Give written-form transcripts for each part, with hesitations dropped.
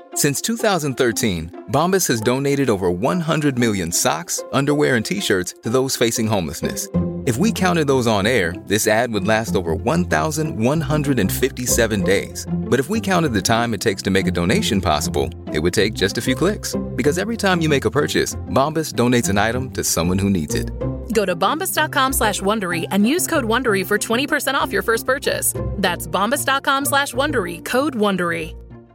Since 2013, Bombas has donated over 100 million socks, underwear, and T-shirts to those facing homelessness. If we counted those on air, this ad would last over 1,157 days. But if we counted the time it takes to make a donation possible, it would take just a few clicks. Because every time you make a purchase, Bombas donates an item to someone who needs it. Go to bombas.com/Wondery and use code Wondery for 20% off your first purchase. That's bombas.com/Wondery, code Wondery.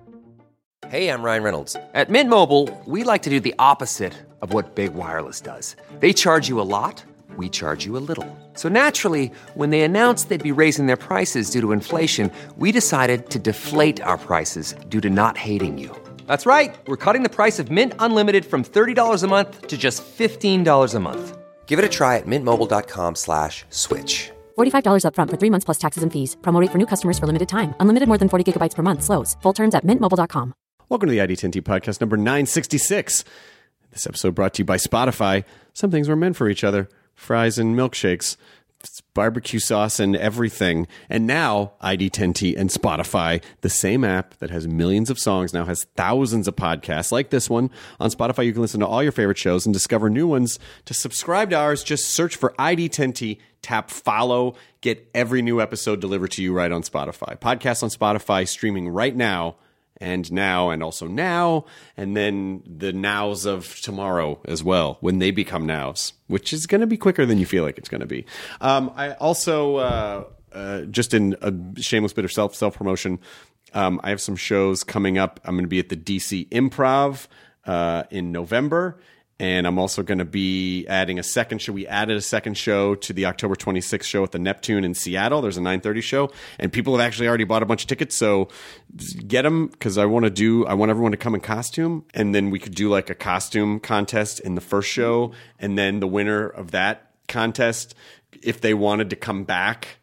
Hey, I'm Ryan Reynolds. At Mint Mobile, we like to do the opposite of what Big Wireless does. They charge you a lot, we charge you a little. So naturally, when they announced they'd be raising their prices due to inflation, we decided to deflate our prices due to not hating you. That's right. We're cutting the price of Mint Unlimited from $30 a month to just $15 a month. Give it a try at mintmobile.com/switch. $45 up front for 3 months plus taxes and fees. Promo rate for new customers for limited time. Unlimited more than 40 gigabytes per month. Slows full terms at mintmobile.com. Welcome to the ID10T podcast number 966. This episode brought to you by Spotify. Some things were meant for each other. Fries and milkshakes. It's barbecue sauce and everything. And now ID10T and Spotify, the same app that has millions of songs, now has thousands of podcasts like this one. On Spotify, you can listen to all your favorite shows and discover new ones. To subscribe to ours, just search for ID10T, tap follow, get every new episode delivered to you right on Spotify. Podcasts on Spotify streaming right now. And now, and also now, and then the nows of tomorrow as well, when they become nows, which is going to be quicker than you feel like it's going to be. I also, just in a shameless bit of self-promotion, I have some shows coming up. I'm going to be at the DC Improv in November. And I'm also going to be adding a second show. We added a second show to the October 26th show at the Neptune in Seattle. There's a 9:30 show. And people have actually already bought a bunch of tickets. So get them, because I want everyone to come in costume. And then we could do like a costume contest in the first show. And then the winner of that contest, if they wanted to come back,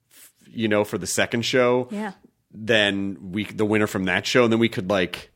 for the second show, then the winner from that show, and then we could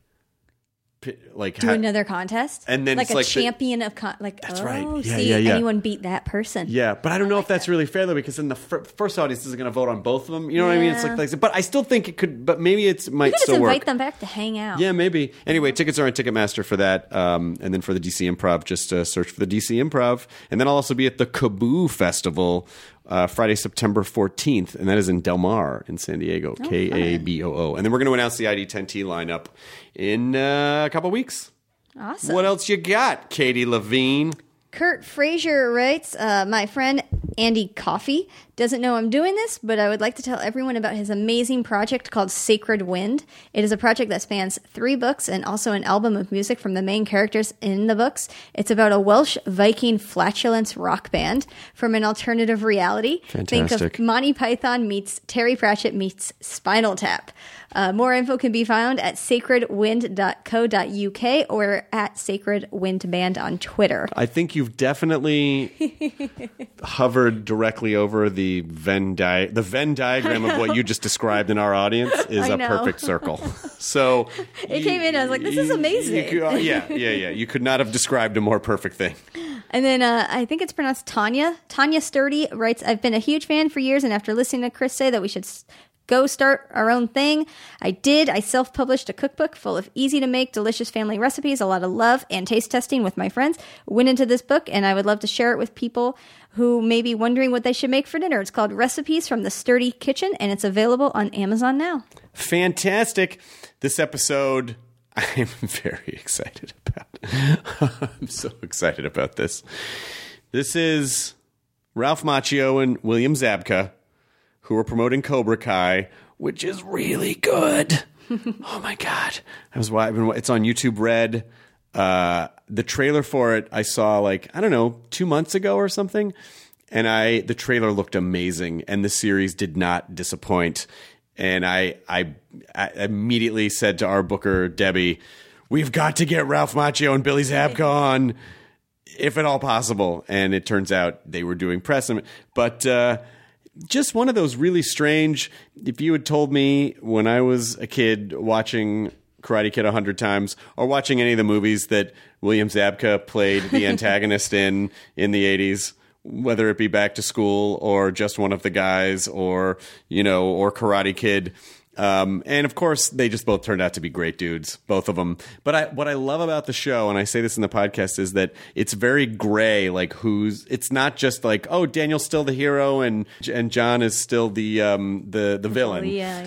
do another contest, and then like it's a champion of that's right. Anyone beat that person. Yeah, but I don't know if that's really fair though, because then the first audience is going to vote on both of them. You know what I mean? It's like, but I still think it could. But maybe it might still work. Invite them back to hang out. Yeah, maybe. Anyway, tickets are on Ticketmaster for that, and then for the DC Improv, just search for the DC Improv, and then I'll also be at the Kaboo Festival. Friday, September 14th, and that is in Del Mar in San Diego, Kaboo. And then we're going to announce the ID10T lineup in a couple weeks. Awesome. What else you got, Katie Levine? Kurt Frazier writes, my friend Andy Coffey doesn't know I'm doing this, but I would like to tell everyone about his amazing project called Sacred Wind. It is a project that spans 3 books and also an album of music from the main characters in the books. It's about a Welsh Viking flatulence rock band from an alternative reality. Fantastic. Think of Monty Python meets Terry Pratchett meets Spinal Tap. More info can be found at sacredwind.co.uk or at Sacred Wind Band on Twitter. I think you've definitely hovered directly over the Venn diagram of what you just described in our audience is a perfect circle. So it came in, I was like, this is amazing. You could not have described a more perfect thing. And then I think it's pronounced Tanya. Tanya Sturdy writes, I've been a huge fan for years, and after listening to Chris say that we should go start our own thing, I did. I self-published a cookbook full of easy-to-make, delicious family recipes, a lot of love and taste testing with my friends. Went into this book, and I would love to share it with people who may be wondering what they should make for dinner. It's called Recipes from the Sturdy Kitchen, and it's available on Amazon now. Fantastic. This episode, I'm very excited about. I'm so excited about this. This is Ralph Macchio and William Zabka, who are promoting Cobra Kai, which is really good. Oh my God. It's on YouTube Red. The trailer for it I saw 2 months ago or something. And the trailer looked amazing, and the series did not disappoint. And I immediately said to our booker, Debbie, we've got to get Ralph Macchio and Billy Zabka on, if at all possible. And it turns out they were doing press. But just one of those really strange, if you had told me when I was a kid watching Karate Kid 100 times, or watching any of the movies that William Zabka played the antagonist in the 80s, whether it be Back to School or Just One of the Guys or Karate Kid, And of course, they just both turned out to be great dudes, both of them. But what I love about the show, and I say this in the podcast, is that it's very gray. Like it's not just like, oh, Daniel's still the hero and John is still the villain.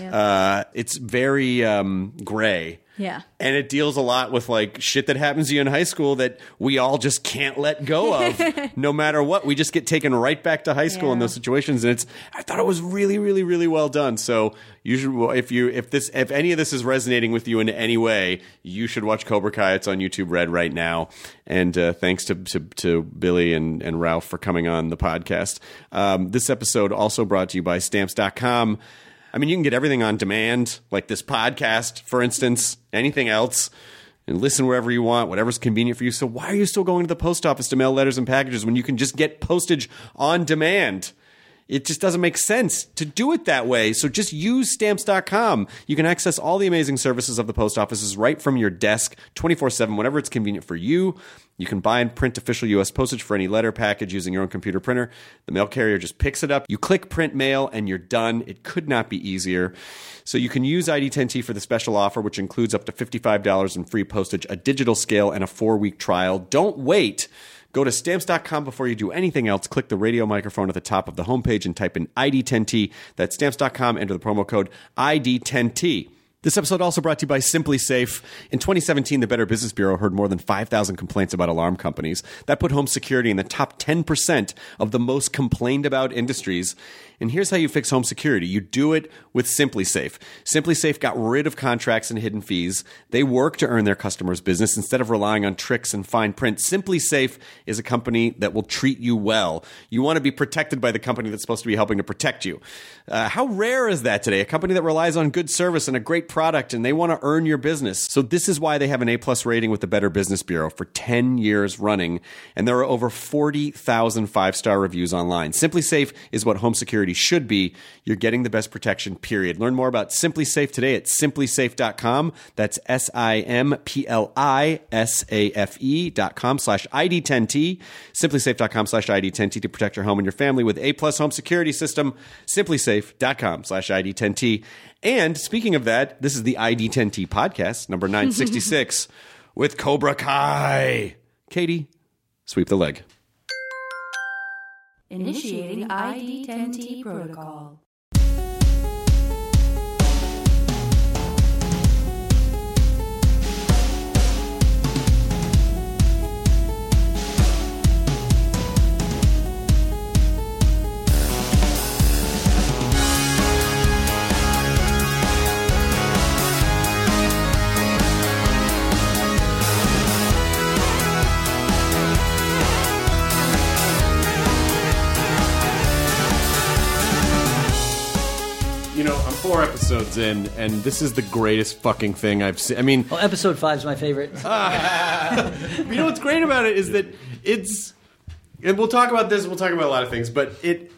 It's very gray. Yeah. And it deals a lot with like shit that happens to you in high school that we all just can't let go of no matter what. We just get taken right back to high school in those situations. And I thought it was really, really, really well done. So you should, if any of this is resonating with you in any way, you should watch Cobra Kai. It's on YouTube Red right now. And thanks to Billy and Ralph for coming on the podcast. This episode also brought to you by Stamps.com. I mean, you can get everything on demand, like this podcast, for instance, anything else, and listen wherever you want, whatever's convenient for you. So why are you still going to the post office to mail letters and packages when you can just get postage on demand? It just doesn't make sense to do it that way. So just use Stamps.com. You can access all the amazing services of the post offices right from your desk, 24/7, whenever it's convenient for you. You can buy and print official U.S. postage for any letter package using your own computer printer. The mail carrier just picks it up. You click print mail and you're done. It could not be easier. So you can use ID10T for the special offer, which includes up to $55 in free postage, a digital scale, and a 4-week trial. Don't wait. Go to Stamps.com before you do anything else. Click the radio microphone at the top of the homepage and type in ID10T. That's Stamps.com. Enter the promo code ID10T. This episode also brought to you by Simply Safe. In 2017, the Better Business Bureau heard more than 5,000 complaints about alarm companies. That put home security in the top 10% of the most complained about industries. And here's how you fix home security. You do it with Simply Safe. Simply Safe got rid of contracts and hidden fees. They work to earn their customers' business instead of relying on tricks and fine print. Simply Safe is a company that will treat you well. You want to be protected by the company that's supposed to be helping to protect you. How rare is that today? A company that relies on good service and a great product, and they want to earn your business. So this is why they have an A+ rating with the Better Business Bureau for 10 years running, and there are over 40,000 5-star reviews online. Simply Safe is what home security should be. You're getting the best protection, period. Learn more about Simply Safe today at simplysafe.com. That's SIMPLISAFE.com/ID10T. Simplysafe.com/ID10T to protect your home and your family with A+ home security system. Simplysafe.com/ID10T. And speaking of that, this is the ID10T podcast, number 966, with Cobra Kai. Katie, sweep the leg. Initiating ID10T protocol. You know, I'm 4 episodes in, and this is the greatest fucking thing I've seen. I mean... Well, episode 5 is my favorite. You know what's great about it is that it's... And we'll talk about this, we'll talk about a lot of things, but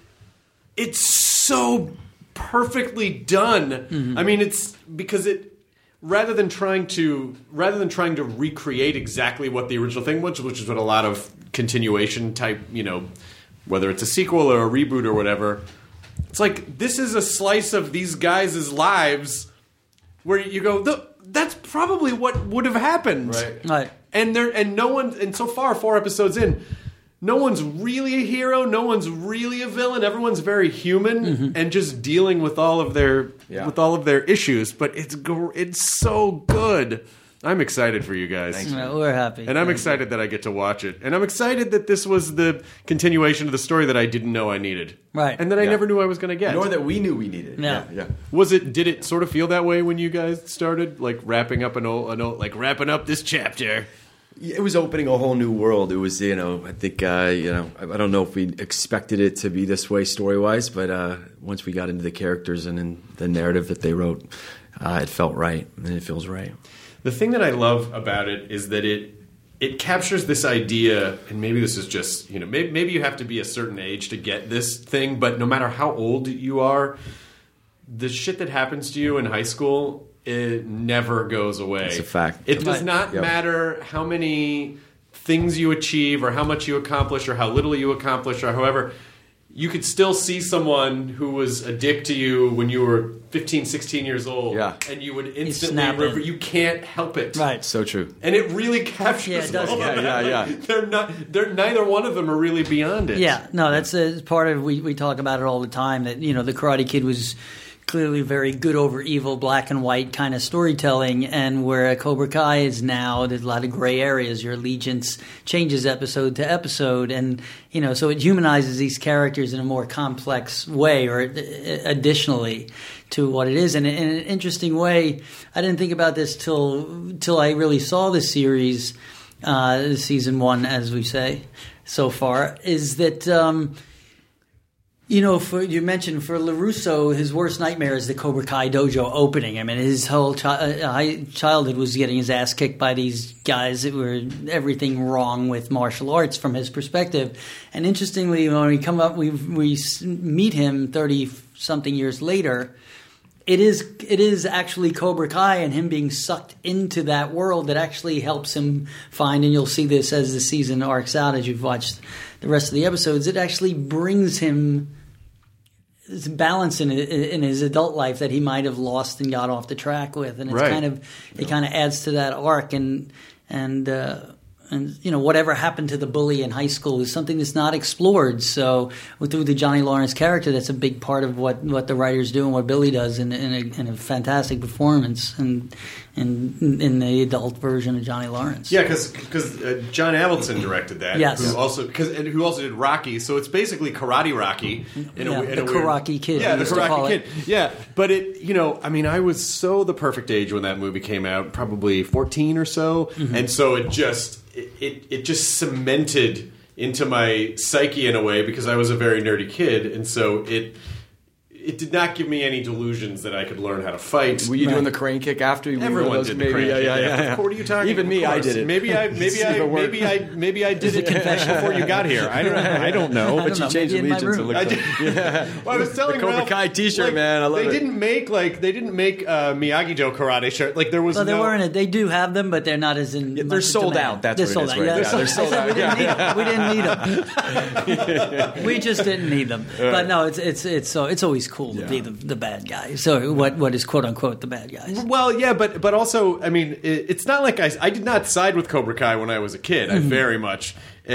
it's so perfectly done. Mm-hmm. I mean, it's... Because it... Rather than trying to recreate exactly what the original thing was, which is what a lot of continuation type, you know, whether it's a sequel or a reboot or whatever... It's like, this is a slice of these guys' lives where you go, that's probably what would have happened. Right. And no one, and so far, 4 episodes in, no one's really a hero, no one's really a villain, everyone's very human and just dealing with all of their issues, but it's so good. I'm excited for you guys. Thanks, we're happy. And I'm excited that I get to watch it. And I'm excited that this was the continuation of the story that I didn't know I needed. Right. And that I never knew I was going to get. Nor that we knew we needed. Yeah. Did it sort of feel that way when you guys started? Like wrapping up wrapping up this chapter? It was opening a whole new world. It was, I think, I don't know if we expected it to be this way story-wise, but once we got into the characters and in the narrative that they wrote, it felt right, and it feels right. The thing that I love about it is that it captures this idea, and maybe this is just, maybe you have to be a certain age to get this thing, but no matter how old you are, the shit that happens to you in high school, it never goes away. It's a fact. It does not matter how many things you achieve or how much you accomplish or how little you accomplish or however. you could still see someone who was a dick to you when you were 15, 16 years old, and you would instantly you can't help it. Right. So true. And it really captures it does. They're neither one of them are really beyond it. Yeah, no, that's part of we talk about it all the time, that the Karate Kid was clearly very good over evil, black and white kind of storytelling, and where Cobra Kai is now, there's a lot of gray areas. Your allegiance changes episode to episode, and so it humanizes these characters in a more complex way, or additionally to what it is. And in an interesting way, I didn't think about this till I really saw the series, season 1, as we say so far, is that you mentioned for LaRusso, his worst nightmare is the Cobra Kai dojo opening. I mean, his whole childhood was getting his ass kicked by these guys that were everything wrong with martial arts from his perspective. And interestingly, when we come up, we meet him 30-something years later. It is actually Cobra Kai and him being sucked into that world that actually helps him find, and you'll see this as the season arcs out, as you've watched the rest of the episodes, it actually brings him this balance in his adult life that he might have lost and got off the track with, and it kind of adds to that arc, and whatever happened to the bully in high school is something that's not explored. So through the Johnny Lawrence character, that's a big part of what the writers do and what Billy does in a fantastic performance and in the adult version of Johnny Lawrence. Yeah, because John Avildsen directed that. Yes. Who also did Rocky. So it's basically Karate Rocky in a the Karate Kid. Yeah, the Karate Kid. Yeah, but I was so the perfect age when that movie came out, probably 14 or so, and so it just cemented into my psyche in a way, because I was a very nerdy kid, and so it did not give me any delusions that I could learn how to fight. Were you doing the crane kick after? Everyone did the crane kick. Yeah. What are you talking? Even me, I did it. Maybe I did it before you got here. I don't know. But you changed allegiance. Well, I was telling the Cobra Kai T-shirt, man. I love it. They didn't make Miyagi-Do karate shirt. Like there was. Well, they weren't. They do have them, but they're not as in. They're sold out. That's what it is. Yeah, they're sold out. We didn't need them. We just didn't need them. But no, it's always cool to be the bad guy. So what is quote unquote the bad guys? Well, yeah, but also, I mean, it's not like I did not side with Cobra Kai when I was a kid. I very much,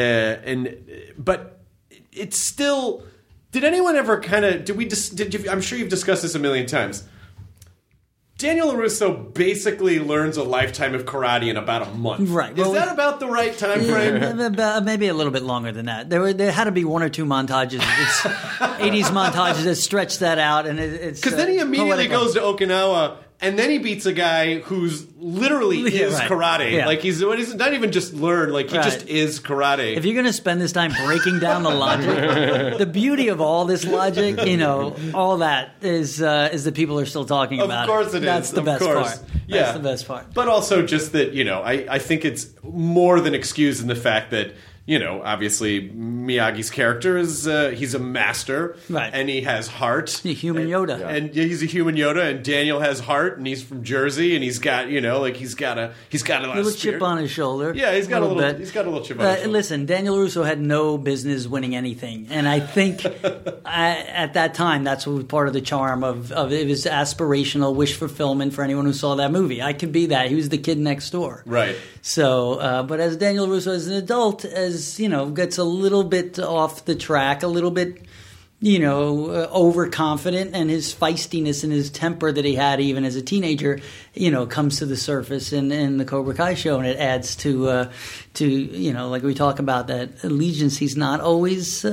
but it's still. Did anyone ever kind of? I'm sure you've discussed this a million times. Daniel LaRusso basically learns a lifetime of karate in about a month. Right. Is that about the right time frame? Maybe a little bit longer than that. There had to be one or two montages. It's 80s montages that stretch that out, and it's because then he immediately goes to Okinawa. And then he beats a guy who's literally is karate. Yeah. Like he's not even just learned, like he just is karate. If you're going to spend this time breaking down the logic, the beauty of all this logic, all that is the people are still talking about. Of course it is. That's the best part. Yeah. That's the best part. But also just that, I think it's more than excused in the fact that obviously Miyagi's character is he's a master, right? And he has heart. He's a human Yoda, and he's a human Yoda. And Daniel has heart, and he's from Jersey, and he's got he's got a little chip on his shoulder. Yeah, he's got a little chip on his shoulder. Listen, Daniel LaRusso had no business winning anything, and I think at that time that's what was part of the charm of it was aspirational wish fulfillment for anyone who saw that movie. I could be that. He was the kid next door, right? So, but as Daniel LaRusso as an adult, gets a little bit off the track, a little bit, overconfident, and his feistiness and his temper that he had even as a teenager, comes to the surface in the Cobra Kai show, and it adds to like we talk about that allegiance. He's not always,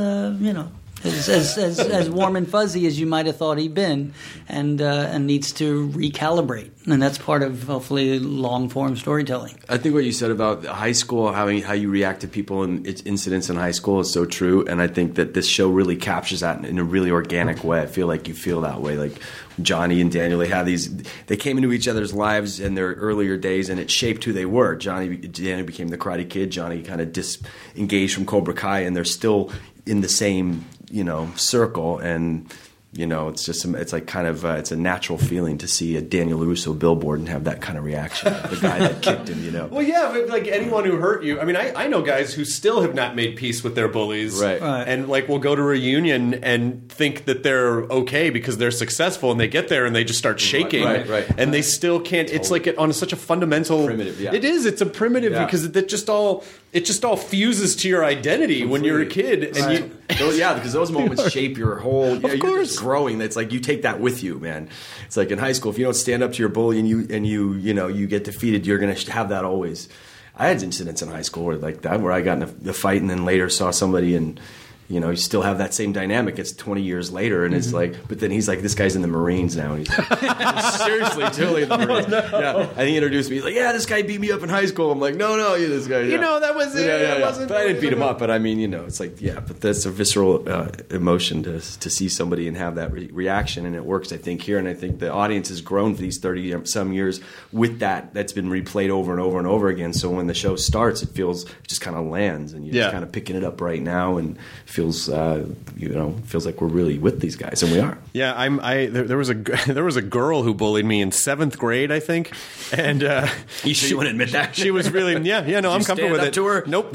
as warm and fuzzy as you might have thought he'd been, and needs to recalibrate. And that's part of, hopefully, long-form storytelling. I think what you said about high school, how you react to people and incidents in high school is so true. And I think that this show really captures that in a really organic way. I feel like you feel that way. Like Johnny and Daniel, they came into each other's lives in their earlier days, and it shaped who they were. Daniel became the Karate Kid. Johnny kind of disengaged from Cobra Kai, and they're still in the same circle, and it's just it's like kind of it's a natural feeling to see a Daniel LaRusso billboard and have that kind of reaction. The guy that kicked him, Well, yeah, but like anyone who hurt you. I mean, I know guys who still have not made peace with their bullies, right? And like will go to a reunion and think that they're okay because they're successful, and they get there and they just start shaking, right. And they still can't. It's like on such a fundamental primitive. Yeah. It is. It's a primitive because it just all fuses to your identity when you're a kid, and because those moments shape your whole. Of course. You're just growing. It's like you take that with you, man. It's like in high school, if you don't stand up to your bully and you get defeated, you're going to have that always. I had incidents in high school where I got in a fight and then later saw somebody and. You still have that same dynamic. It's 20 years later, and it's like, but then he's like, this guy's in the Marines now. And he's like, seriously, totally in the Marines. Oh, no. Yeah. And he introduced me. He's like, yeah, this guy beat me up in high school. I'm like, no, this guy. Yeah. That was it. Yeah. But I didn't beat him up. But I mean, it's like, but that's a visceral emotion to see somebody and have that reaction. And it works, I think, here. And I think the audience has grown for these 30-some years with that. That's been replayed over and over and over again. So when the show starts, it just kind of lands. And you're just kind of picking it up right now and feels like we're really with these guys, and we are. Yeah, there was a girl who bullied me in 7th grade, I think, and you sure you want to admit that? She was really I'm comfortable with it. To her? Nope.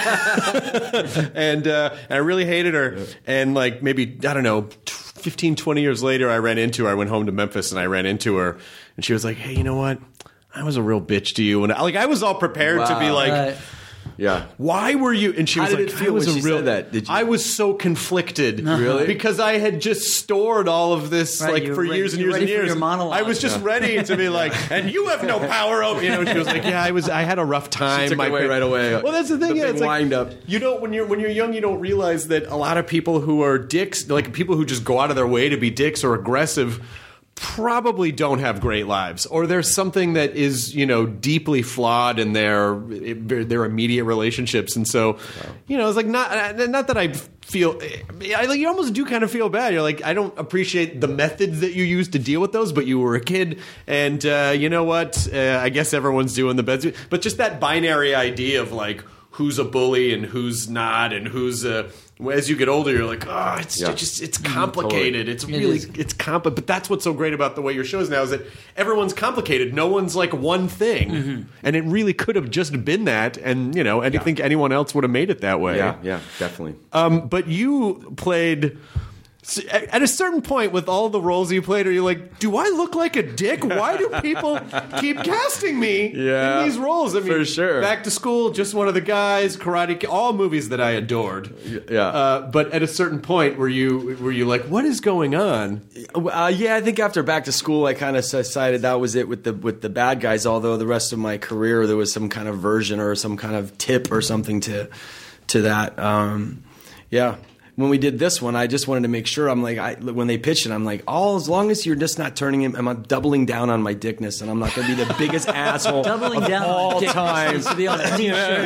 and I really hated her, and like maybe 15, 20 years later, I went home to Memphis, and I ran into her, and she was like, "Hey, you know what? I was a real bitch to you," and I was all prepared to be like. Yeah. Why were you? And she was like, feel when she said that? I was so conflicted. Really? Because I had just stored all of this for years and years and years. I was just ready to be like, and you have no power over. She was like, I had a rough time. She took it away right away. Well, that's the thing. It's wind up. You don't when you're young, you don't realize that a lot of people who are dicks, like people who just go out of their way to be dicks or aggressive, probably don't have great lives, or there's something that is deeply flawed in their immediate relationships, and so it's like not that I feel you almost do kind of feel bad. You're like, I don't appreciate the methods that you use to deal with those, but you were a kid, and you know what? I guess everyone's doing the best, but just that binary idea of like who's a bully and who's not, and who's as you get older, you're like, it's complicated. Totally. It's complicated. But that's what's so great about the way your show is now is that everyone's complicated. No one's like one thing, and it really could have just been that. And I think anyone else would have made it that way. Yeah, definitely. But you played. At a certain point, with all the roles you played, are you like, do I look like a dick? Why do people keep casting me in these roles? I mean, for sure. Back to School, Just One of the Guys, Karate Kid, all movies that I adored. Yeah. But at a certain point, were you like, what is going on? I think after Back to School, I kind of decided that was it with the bad guys. Although the rest of my career, there was some kind of version or some kind of tip or something to that. When we did this one, I just wanted to make sure. I'm like, when they pitched it, I'm like, as long as you're just not turning him, I'm doubling down on my dickness, and I'm not going to be the biggest asshole doubling of down all time. To be honest,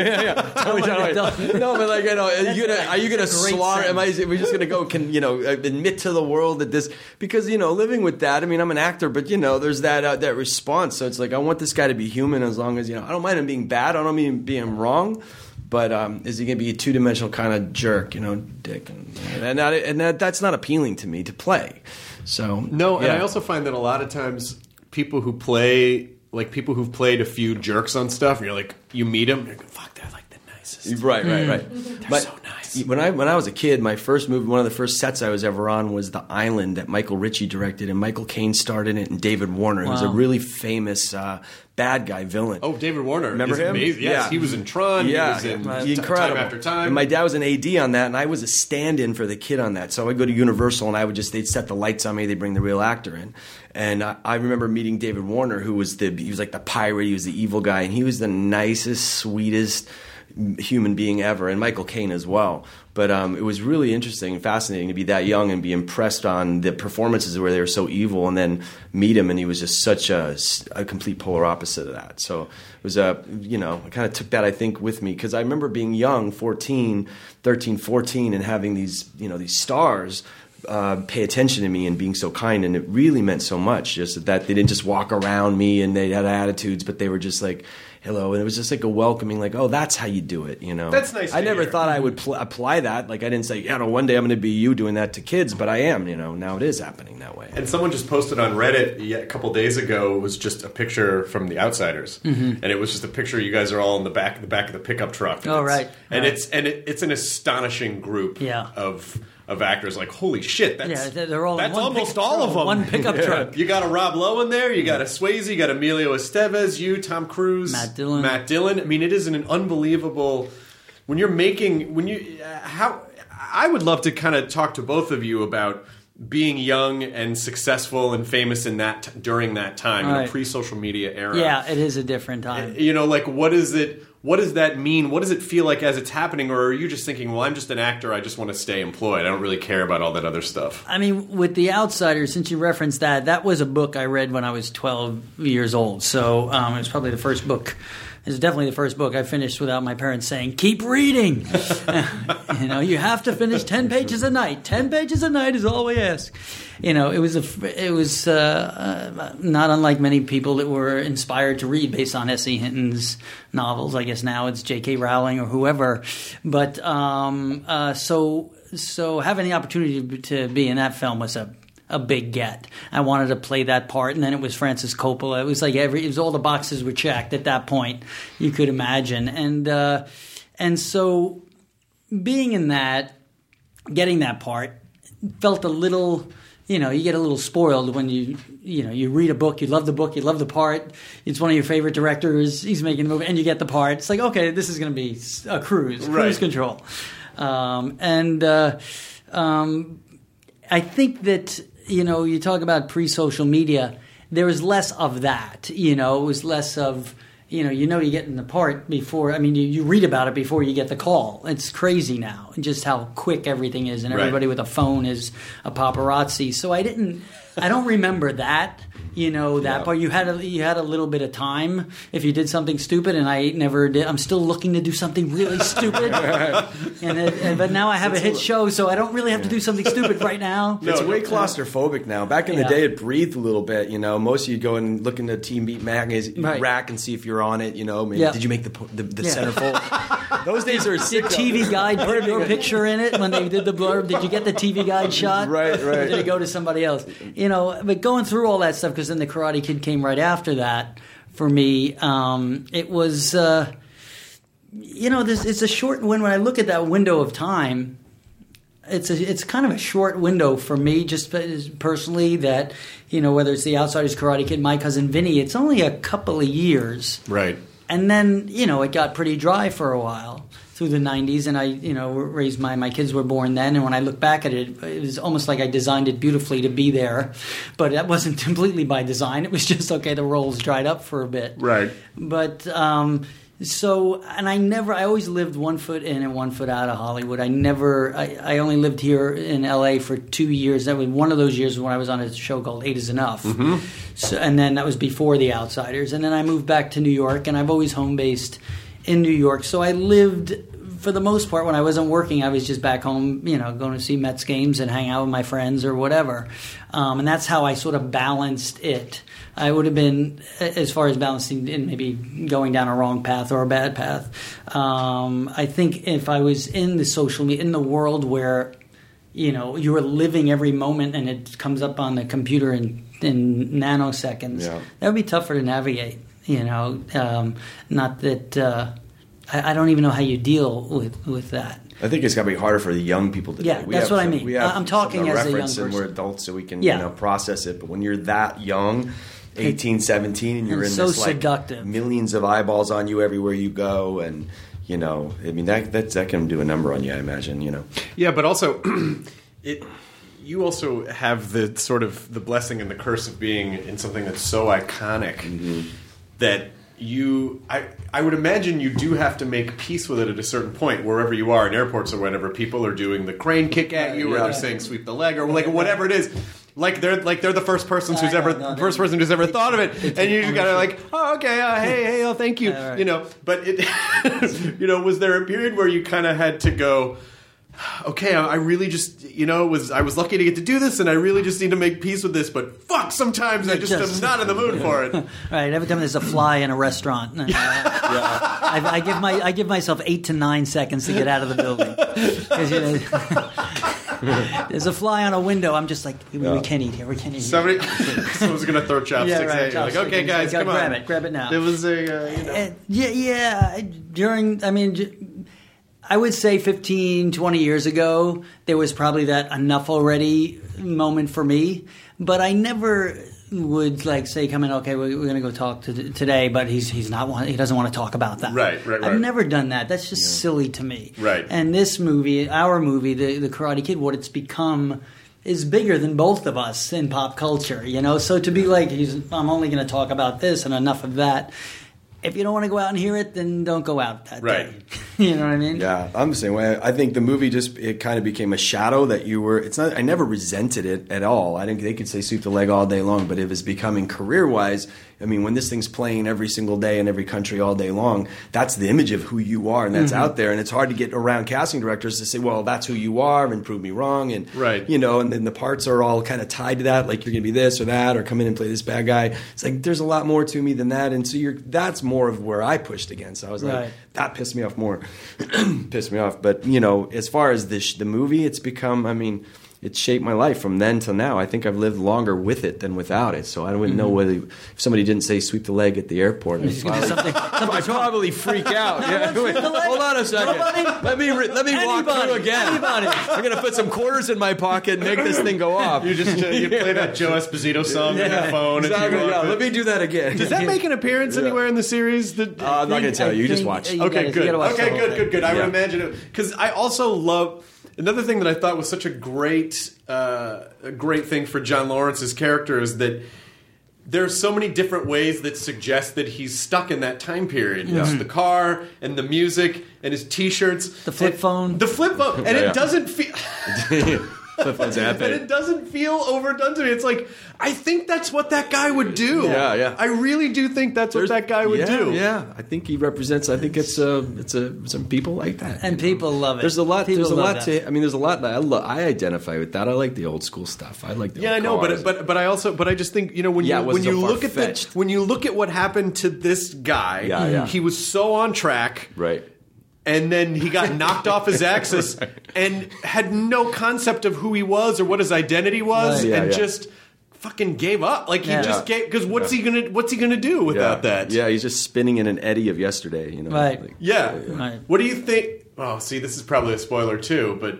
No, but like, are you gonna slaughter? Are we just gonna go? Admit to the world that this? Because living with that. I mean, I'm an actor, but there's that response. So it's like, I want this guy to be human, as long as I don't mind him being bad. I don't mean being wrong. But is he going to be a two-dimensional kind of jerk, dick? And that's not appealing to me to play. So no, and I also find that a lot of times people who've played a few jerks on stuff, and you're like, you meet them, and you're like, fuck, they're like the nicest. Right. They're so nice. When I was a kid, my first movie, one of the first sets I was ever on was The Island that Michael Ritchie directed, and Michael Caine starred in it, and David Warner, who was a really famous bad guy villain. Oh, David Warner. Remember him? Amazing. Yes, he was in Tron. Yeah, he was in incredible. Time After Time. And my dad was an AD on that, and I was a stand-in for the kid on that. So I'd go to Universal, and they'd set the lights on me, they'd bring the real actor in. And I remember meeting David Warner, he was like the pirate, he was the evil guy, and he was the nicest, sweetest human being ever, and Michael Caine as well. But it was really interesting and fascinating to be that young and be impressed on the performances where they were so evil, and then meet him, and he was just such a complete polar opposite of that. So it was I kind of took that, I think, with me, because I remember being young, 13, 14, and having these, these stars pay attention to me and being so kind, and it really meant so much. Just that they didn't just walk around me and they had attitudes, but they were just like, hello, and it was just like a welcoming, like, oh, that's how you do it, you know. That's nice. I never hear. thought I would apply that. Like, I didn't say, yeah, no, one day I'm going to be you doing that to kids, but I am, you know. Now it is happening that way. And someone just posted on Reddit a couple days ago. It was just a picture from The Outsiders, and it was just a picture. You guys are all in the back of the pickup truck. Oh, right. And right. it's an astonishing group. Yeah. Of actors, like, holy shit, they're all that's in one almost all of them. One pickup truck. You got a Rob Lowe in there, you got a Swayze, you got Emilio Estevez, you, Tom Cruise, Matt Dillon. I mean, it is an unbelievable. How I would love to kind of talk to both of you about being young and successful and famous in that during that time, right. Pre-social media era. Yeah, it is a different time. You know, like, what is it? What does that mean? What does it feel like as it's happening? Or are you just thinking, well, I'm just an actor. I just want to stay employed. I don't really care about all that other stuff. I mean, with The Outsiders, since you referenced that was a book I read when I was 12 years old. So it was probably the first book. It was definitely the first book I finished without my parents saying, keep reading. You know, you have to finish 10 pages a night. 10 pages a night is all we ask. You know, it was not unlike many people that were inspired to read based on S.E. Hinton's novels. I guess now it's J.K. Rowling or whoever. But so having the opportunity to be in that film was a big get. I wanted to play that part, and then it was Francis Coppola. It was like it was all the boxes were checked at that point. You could imagine, and so being in that, getting that part, felt a little. You know, you get a little spoiled when you read a book, you love the book, you love the part. It's one of your favorite directors. He's making the movie, and you get the part. It's like, okay, this is going to be a cruise control, I think that. You know, you talk about pre-social media. There was less of that. You know, it was less of, you get in the part before. I mean, you read about it before you get the call. It's crazy now, just how quick everything is, and everybody with a phone is a paparazzi. So I don't remember that. You know, that part. You had a little bit of time if you did something stupid, and I never did. I'm still looking to do something really stupid. But now I have a hit show, so I don't really have to do something stupid right now. It's way claustrophobic now. Back in the day, it breathed a little bit. You know, most of you go and look in the Teen Beat magazine rack and see if you're on it. You know, maybe, did you make the centerfold? Those days are sick. Did TV Guide put your picture in it when they did the blurb? Did you get the TV Guide shot? Right. Or did it go to somebody else? You know, but going through all that stuff, because then the Karate Kid came right after that. For me, it was, it's a short. When I look at that window of time, it's kind of a short window for me, just personally. That whether it's The Outsiders, Karate Kid, My Cousin Vinny, it's only a couple of years, right? And then it got pretty dry for a while through the 90s, and I raised my kids were born then, and when I look back at it, it was almost like I designed it beautifully to be there, but that wasn't completely by design. It was just, okay, the roles dried up for a bit. Right. But I always lived 1 foot in and 1 foot out of Hollywood. I only lived here in LA for 2 years. That was one of those years when I was on a show called 8 is Enough. Mm-hmm. So, and then that was before The Outsiders. And then I moved back to New York, and I've always home-based in New York. So I lived, for the most part, when I wasn't working, I was just back home, going to see Mets games and hang out with my friends or whatever. And that's how I sort of balanced it. I would have been, as far as balancing and maybe going down a wrong path or a bad path. I think if I was in the social media, in the world where, you were living every moment and it comes up on the computer in nanoseconds, that would be tougher to navigate. Not that I don't even know how you deal with that. I think it's got to be harder for the young people today. Yeah, that's what I mean. I'm talking as a young person. And we're adults, so we can process it. But when you're that young, 18, 17, and you're in so this seductive. Millions of eyeballs on you everywhere you go, and I mean that can do a number on you, I imagine. Yeah, but also you also have the sort of the blessing and the curse of being in something that's so iconic that I would imagine you do have to make peace with it at a certain point, wherever you are in airports or whenever people are doing the crane kick at you, or they're saying sweep the leg, or like whatever it is. Like they're the first person who's ever thought of it, and you just gotta like, oh, okay, hey, oh, thank you, right. But it, was there a period where you kind of had to go, okay, I really just, I was lucky to get to do this, and I really just need to make peace with this, but fuck, sometimes I just am not in the mood for it. Right, every time there's a fly in a restaurant, I give myself 8 to 9 seconds to get out of the building. 'Cause, there's a fly on a window, I'm just like, we can't eat here, we can't eat here. Someone's going to throw chopsticks at you. Like, okay, guys, come on. Grab it now. There was I would say 15, 20 years ago, there was probably that enough already moment for me. But I never would say, come in, okay, we're going to go talk today, but he doesn't want to talk about that. Right. I've never done that. That's just silly to me. Right. And this movie, our movie, the Karate Kid, what it's become is bigger than both of us in pop culture, So to be like, I'm only going to talk about this and enough of that. If you don't want to go out and hear it, then don't go out that day. You know what I mean? Yeah, I'm the same way. I think the movie it kind of became a shadow that you were. It's not. I never resented it at all. I think they could say sweep the leg all day long, but it was becoming career-wise. I mean, when this thing's playing every single day in every country all day long, that's the image of who you are, and that's out there. And it's hard to get around casting directors to say, well, that's who you are, and prove me wrong. And, and then the parts are all kind of tied to that, like you're going to be this or that, or come in and play this bad guy. It's like, there's a lot more to me than that. And so that's more of where I pushed against. I was like, that pissed me off more. Pissed me off. But, as far as the movie, it's become, it's shaped my life from then till now. I think I've lived longer with it than without it. So I wouldn't know whether if somebody didn't say sweep the leg at the airport, I'd probably freak out. Hold on a second. Let me walk through again. I'm going to put some quarters in my pocket and make this thing go off. You play that Joe Esposito song on your phone. Exactly. Let me do that again. Does that make an appearance anywhere in the series? I'm not going to tell you. You just watch. Okay, good. I would imagine it because I also love. Another thing that I thought was such a great thing for John Lawrence's character is that there's so many different ways that suggest that he's stuck in that time period. Yeah. The car and the music and his T-shirts, the flip phone, and it doesn't feel. Flip phone's epic. And it doesn't feel overdone to me. It's like, I think that's what that guy would do. Yeah. I really do think that's what that guy would do. Yeah, I think he represents. I think it's some people like that, and people love it. There's a lot. There's a lot that I identify with that. I like the old school stuff. I like the old cars. but I just think when you look at what happened to this guy, he was so on track, right. And then he got knocked off his axis and had no concept of who he was or what his identity was, just fucking gave up. Like he just gave because what's he gonna do without that? Yeah, he's just spinning in an eddy of yesterday. Right? Right. What do you think? Oh, see, this is probably a spoiler too, but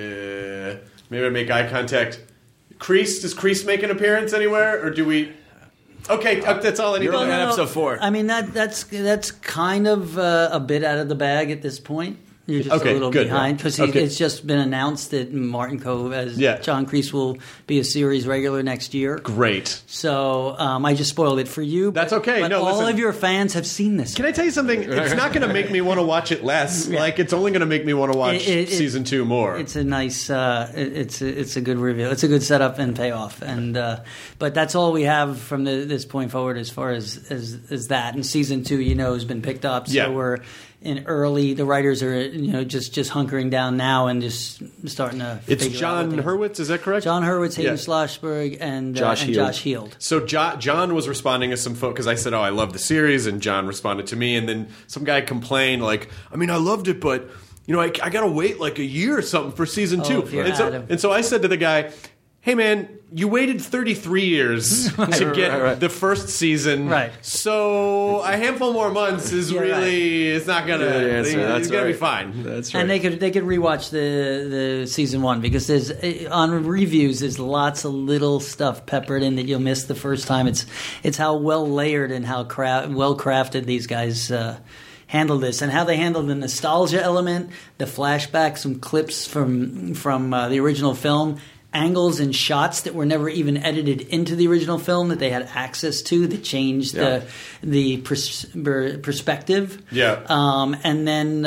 maybe I make eye contact. Kreese, does Kreese make an appearance anywhere, or do we? Okay, that's all I need to know. You're on episode 4. That's kind of a bit out of the bag at this point. You're just a little behind because it's just been announced that Martin Kove as John Kreese will be a series regular next year. Great. So I just spoiled it for you. That's okay. But all of your fans have seen this. Can I tell you something? It's not going to make me want to watch it less. Like it's only going to make me want to watch season 2 more. It's a nice. It's a good reveal. It's a good setup and payoff. And but that's all we have from this point forward as far as that. And season 2, has been picked up. So we're in early. The writers are just hunkering down now and just starting to. It's John Hurwitz, is that correct? John Hurwitz, Hayden Schlossberg, and Josh Heald. So John was responding to some folks because I said, "Oh, I love the series," and John responded to me, and then some guy complained, like, "I mean, I loved it, but I got to wait like a year or something for season 2." And so I said to the guy, hey man, you waited 33 years to get the first season. Right. So a handful more months is it's not going to, it's going to be fine. That's right. And they could rewatch the season 1 because there's, on reviews, there's lots of little stuff peppered in that you'll miss the first time. It's how well layered and how well crafted these guys handle this and how they handle the nostalgia element, the flashbacks, some clips from the original film, angles and shots that were never even edited into the original film that they had access to that changed the perspective. Yeah. And then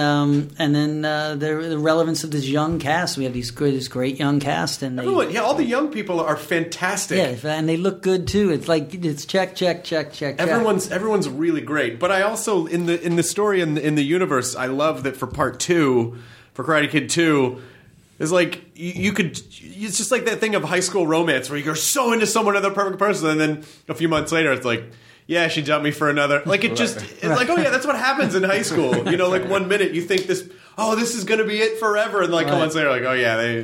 the relevance of this young cast. We have this great young cast, and all the young people are fantastic. Yeah, and they look good too. It's like it's check. Everyone's really great. But I also in the story in the universe, I love that for part 2, for Karate Kid 2. Is like you could. It's just like that thing of high school romance where you're so into someone, they're the perfect person, and then a few months later, it's like, yeah, she dumped me for another. Like it just, it's like, oh yeah, that's what happens in high school. You know, like 1 minute you think this is going to be it forever, and like a couple months later, like, oh yeah, they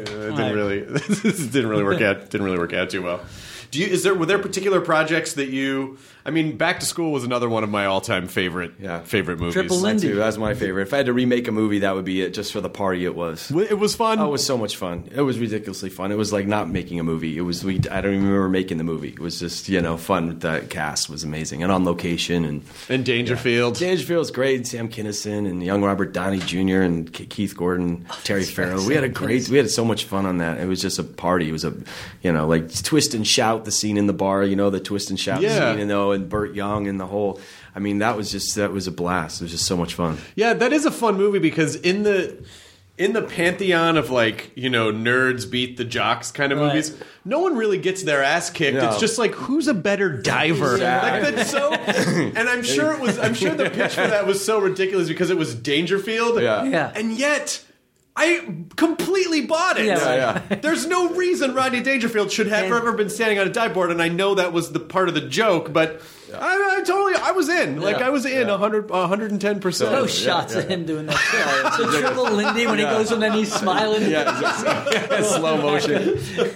this didn't really work out. Didn't really work out too well. Were there particular projects that you? I mean, Back to School was another one of my all-time favorite movies. Triple Lindy. That was my favorite. If I had to remake a movie, that would be it, just for the party it was. It was fun. Oh, it was so much fun. It was ridiculously fun. It was like not making a movie. I don't even remember making the movie. It was just, fun. The cast was amazing. And on location. And Dangerfield. Yeah. Dangerfield's great. Sam Kinison and young Robert Downey Jr. and Keith Gordon, Terry Farrell. We had so much fun on that. It was just a party. It was like Twist and Shout, the scene in the bar, the Twist and Shout scene, and Burt Young and the whole. I mean, that was a blast. It was just so much fun. Yeah, that is a fun movie because in the pantheon of nerds beat the jocks kind of movies, no one really gets their ass kicked. No. It's just like, who's a better diver? Exactly. Like that's so. And I'm sure the pitch for that was so ridiculous because it was Dangerfield. Yeah. And yet, I completely bought it. Yeah. There's no reason Rodney Dangerfield should have ever been standing on a dive board, and I know that was the part of the joke, but I was in. Like, I was in 110%. Those shots of him doing that. So Triple Lindy when he goes and then he's smiling. Slow motion.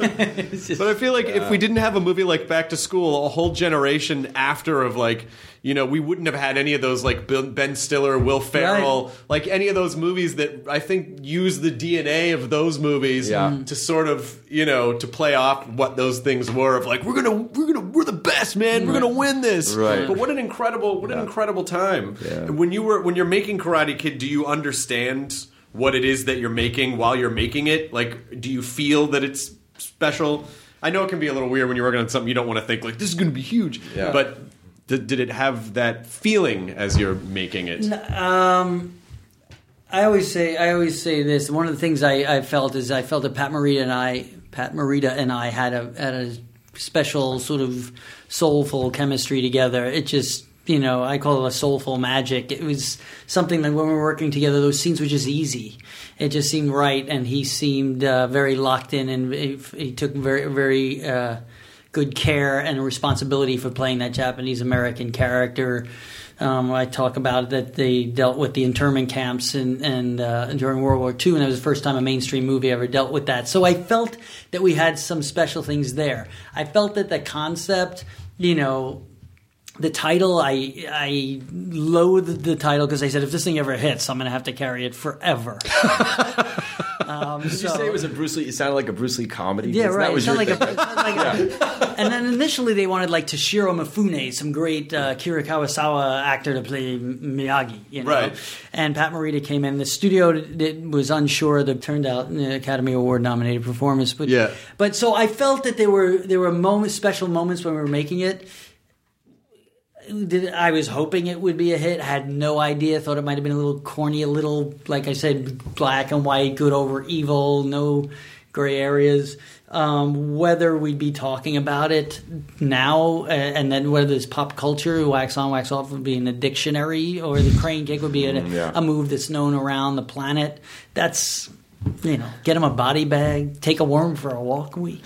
But I feel like if we didn't have a movie like Back to School, a whole generation after of we wouldn't have had any of those like Ben Stiller, Will Ferrell, like any of those movies that I think use the DNA of those movies to sort of, to play off what those things were of like, we're the best, man. We're going to win this. Right. But what an incredible time. Yeah. When you're making Karate Kid, do you understand what it is that you're making while you're making it? Like, do you feel that it's special? I know it can be a little weird when you're working on something you don't want to think like, this is going to be huge. Yeah. But did it have that feeling as you're making it? I always say this. One of the things I felt that Pat Morita and I had a special sort of soulful chemistry together. It just, I call it a soulful magic. It was something that when we were working together, those scenes were just easy. It just seemed right, and he seemed very locked in, and he took very, very good care and responsibility for playing that Japanese American character. I talk about that they dealt with the internment camps and during World War II, and it was the first time a mainstream movie ever dealt with that. So I felt that we had some special things there. I felt that the concept, the title, I loathed the title because I said, if this thing ever hits, I'm going to have to carry it forever. Did you say it was a Bruce Lee? It sounded like a Bruce Lee comedy. Yeah, right. That was And then initially they wanted like Toshiro Mifune, some great Kira Kurosawa actor to play Miyagi. Right. And Pat Morita came in. The studio was unsure. That turned out an Academy Award nominated performance. But so I felt that there were special moments when we were making it. I was hoping it would be a hit. Had no idea. Thought it might have been a little corny, a little, like I said, black and white, good over evil, no gray areas. Whether we'd be talking about it now, and then whether it's pop culture, wax on, wax off would be in the dictionary, or the crane kick would be a move that's known around the planet. That's... get him a body bag, take a worm for a walk week.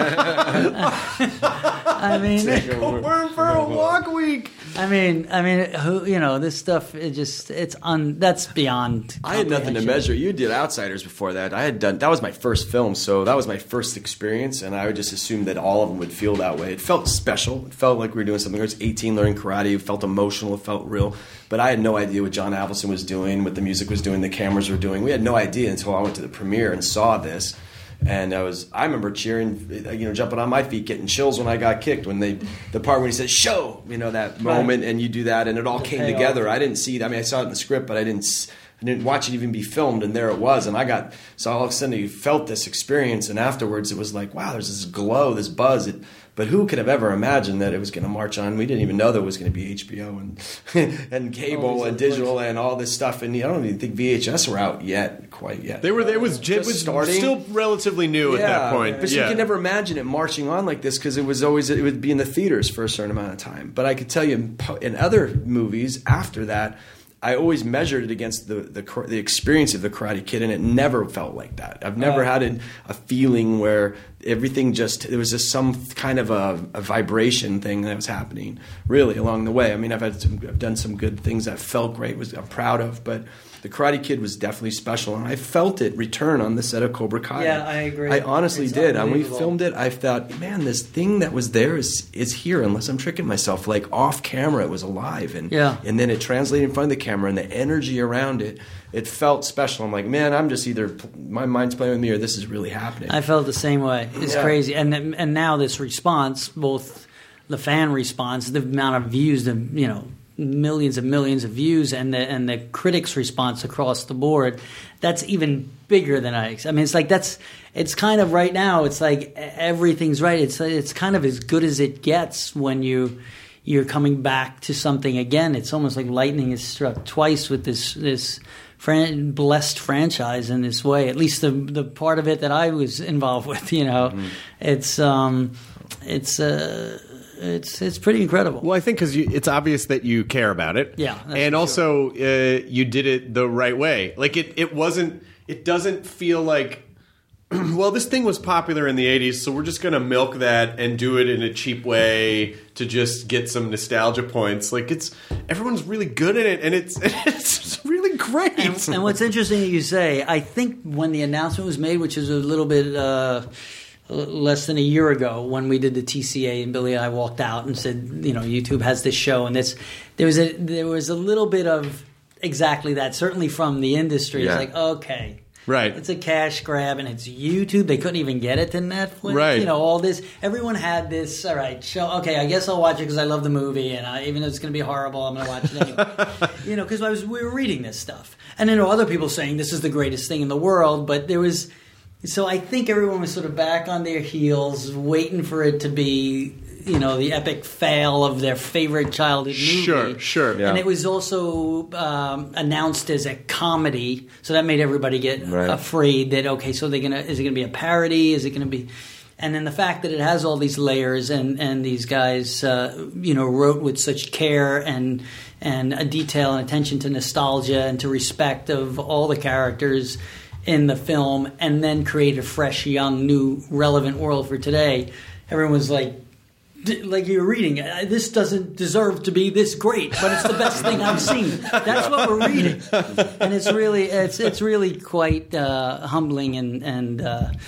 I mean, take a worm for a walk week. I mean, this stuff, that's beyond. I had nothing to measure. You did Outsiders before that. That was my first film, so that was my first experience, and I would just assume that all of them would feel that way. It felt special. It felt like we were doing something. I was 18 learning karate. It felt emotional. It felt real. But I had no idea what John Avildsen was doing, what the music was doing, the cameras were doing. We had no idea until I went to the premiere and saw this. And I remember cheering, jumping on my feet, getting chills when I got kicked. When the part when he said "show," that moment, and you do that, and it all came together. I didn't see it. I mean, I saw it in the script, but I didn't watch it even be filmed. And there it was, and so all of a sudden you felt this experience, and afterwards it was like, wow, there's this glow, this buzz. But who could have ever imagined that it was going to march on? We didn't even know there was going to be HBO and cable and digital and all this stuff. And I don't even think VHS were out quite yet. It was still relatively new at that point. But you can never imagine it marching on like this because it would be in the theaters for a certain amount of time. But I could tell you in other movies after that, I always measured it against the experience of the Karate Kid, and it never felt like that. I've never had a feeling where everything there was just some kind of a vibration thing that was happening really along the way. I mean, I've done some good things that felt great, I'm proud of, but the Karate Kid was definitely special, and I felt it return on the set of Cobra Kai. Yeah, I agree. I honestly did. And when we filmed it, I thought, man, this thing that was there is here, unless I'm tricking myself. Like off camera, it was alive, and then it translated in front of the camera, and the energy around it. It felt special. I'm like, man, I'm just either my mind's playing with me or this is really happening. I felt the same way. It's crazy, and now this response, both the fan response, the amount of views, millions and millions of views, and the critics' response across the board, that's even bigger than I mean, it's like it's kind of right now. It's like everything's right. It's kind of as good as it gets when you're coming back to something again. It's almost like lightning is struck twice with this blessed franchise in this way. At least the part of it that I was involved with. It's pretty incredible. Well, I think because it's obvious that you care about it. Yeah. And also you did it the right way. Like it doesn't feel like, well, this thing was popular in the 80s, so we're just going to milk that and do it in a cheap way to just get some nostalgia points. Like everyone's really good at it, and it's really great. And what's interesting that you say, I think when the announcement was made, which is a little bit less than a year ago, when we did the TCA and Billy and I walked out and said, YouTube has this show, and there was a little bit of exactly that, certainly from the industry. Yeah. It's like, okay. Right. It's a cash grab, and it's YouTube. They couldn't even get it to Netflix. Right. All this. Everyone had this, all right, show. Okay, I guess I'll watch it because I love the movie, and even though it's going to be horrible, I'm going to watch it anyway. Because we were reading this stuff. And then other people saying this is the greatest thing in the world, but there was... So I think everyone was sort of back on their heels, waiting for it to be... the epic fail of their favorite childhood movie. Sure. Yeah. And it was also announced as a comedy, so that made everybody get afraid that, okay, so is it going to be a parody? Is it going to be... And then the fact that it has all these layers and these guys, wrote with such care and a detail and attention to nostalgia and to respect of all the characters in the film, and then create a fresh, young, new, relevant world for today. Everyone was like you're reading, this doesn't deserve to be this great, but it's the best thing I've seen. That's what we're reading, and it's really quite humbling and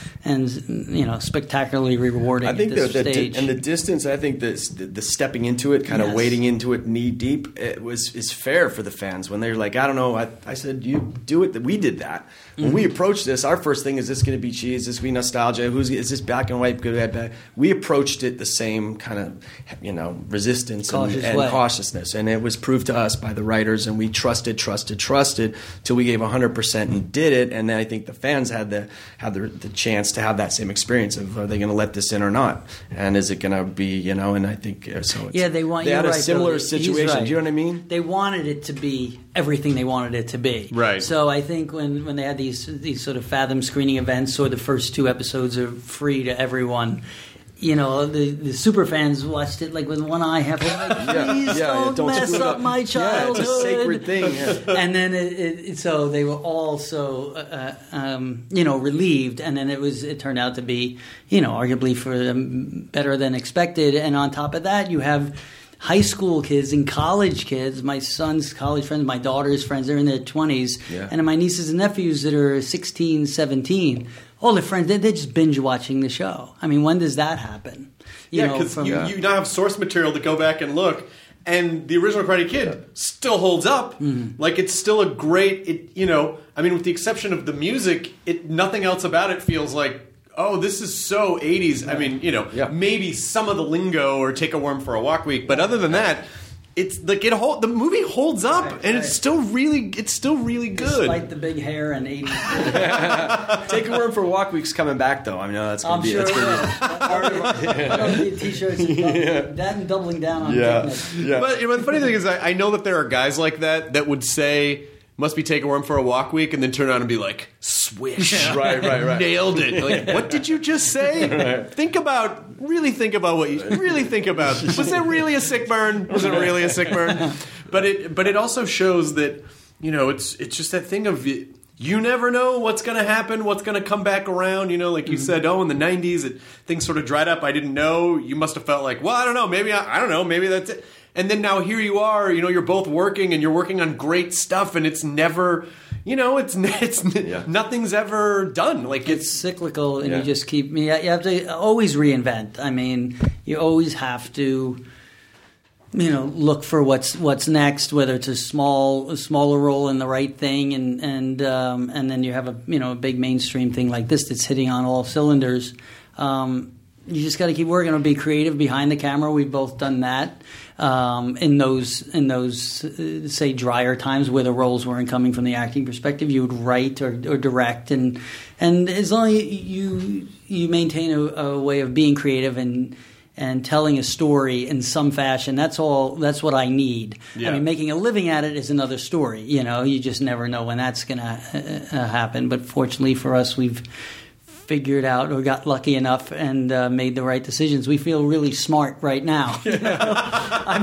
spectacularly rewarding. I think at this stage. And the distance. I think the stepping into it, kind of wading into it knee deep, is fair for the fans when they're like, I don't know. I said you do it. We did that when we approached this. Our first thing is this going to be cheese? Is this going to be nostalgia? Is this black and white? Good, bad? We approached it the same kind of resistance and cautiousness, and it was proved to us by the writers, and we trusted till we gave 100% and did it. And then I think the fans had the chance to have that same experience of, are they going to let this in or not, and is it going to be and I think so. They had a similar situation. Do you know what I mean? They wanted it to be everything they wanted it to be. Right. So I think when they had these sort of Fathom screening events, or the first 2 episodes are free to everyone. The super fans watched it like with one eye half. Like, please don't mess up my childhood. Yeah, it's a sacred thing. Yeah. And then so they were all so relieved, and then it turned out to be arguably for them better than expected. And on top of that, you have high school kids and college kids. My son's college friends, my daughter's friends, they're in their 20s, and my nieces and nephews that are 16, 17. All the friends, they're just binge watching the show. I mean, when does that happen? Because you now have source material to go back and look, and the original Karate Kid still holds up. Mm-hmm. Like, it's still a great, I mean, with the exception of the music, nothing else about it feels like, oh, this is so 80s. I mean, maybe some of the lingo or Take a Worm for a Walk Week, but other than that, it's like the movie holds up, and it's still really good. Despite the big hair and 80s. Take a Worm for Walk Week's coming back, though. I mean, that's going to be. That's be T-shirts. That and doubling down on fitness. Yeah. But the funny thing is, I know that there are guys like that would say, must be taking Worm for a walk week, and then turn around and be like, swish. Right. Nailed it. Like, what did you just say? Really think about what you really think about. Was that really a sick burn? Was it really a sick burn? But it also shows that, it's just that thing of you never know what's going to happen, what's going to come back around. Like you said, in the 90s, things sort of dried up. I didn't know. You must have felt like, well, I don't know. Maybe I don't know. Maybe that's it. And then now here you are, you're both working and you're working on great stuff, and it's never, nothing's ever done. Like it's cyclical, and you just keep. You have to always reinvent. I mean, you always have to, look for what's next. Whether it's a smaller role in the right thing, and then you have a big mainstream thing like this that's hitting on all cylinders. You just got to keep working on be creative behind the camera. We've both done that in those say drier times where the roles weren't coming from the acting perspective. You would write or direct, and as long as you maintain a way of being creative and telling a story in some fashion, that's what I need. Yeah. I mean, making a living at it is another story. You just never know when that's going to happen. But fortunately for us, we've figured out or got lucky enough and made the right decisions. We feel really smart right now. Feel. I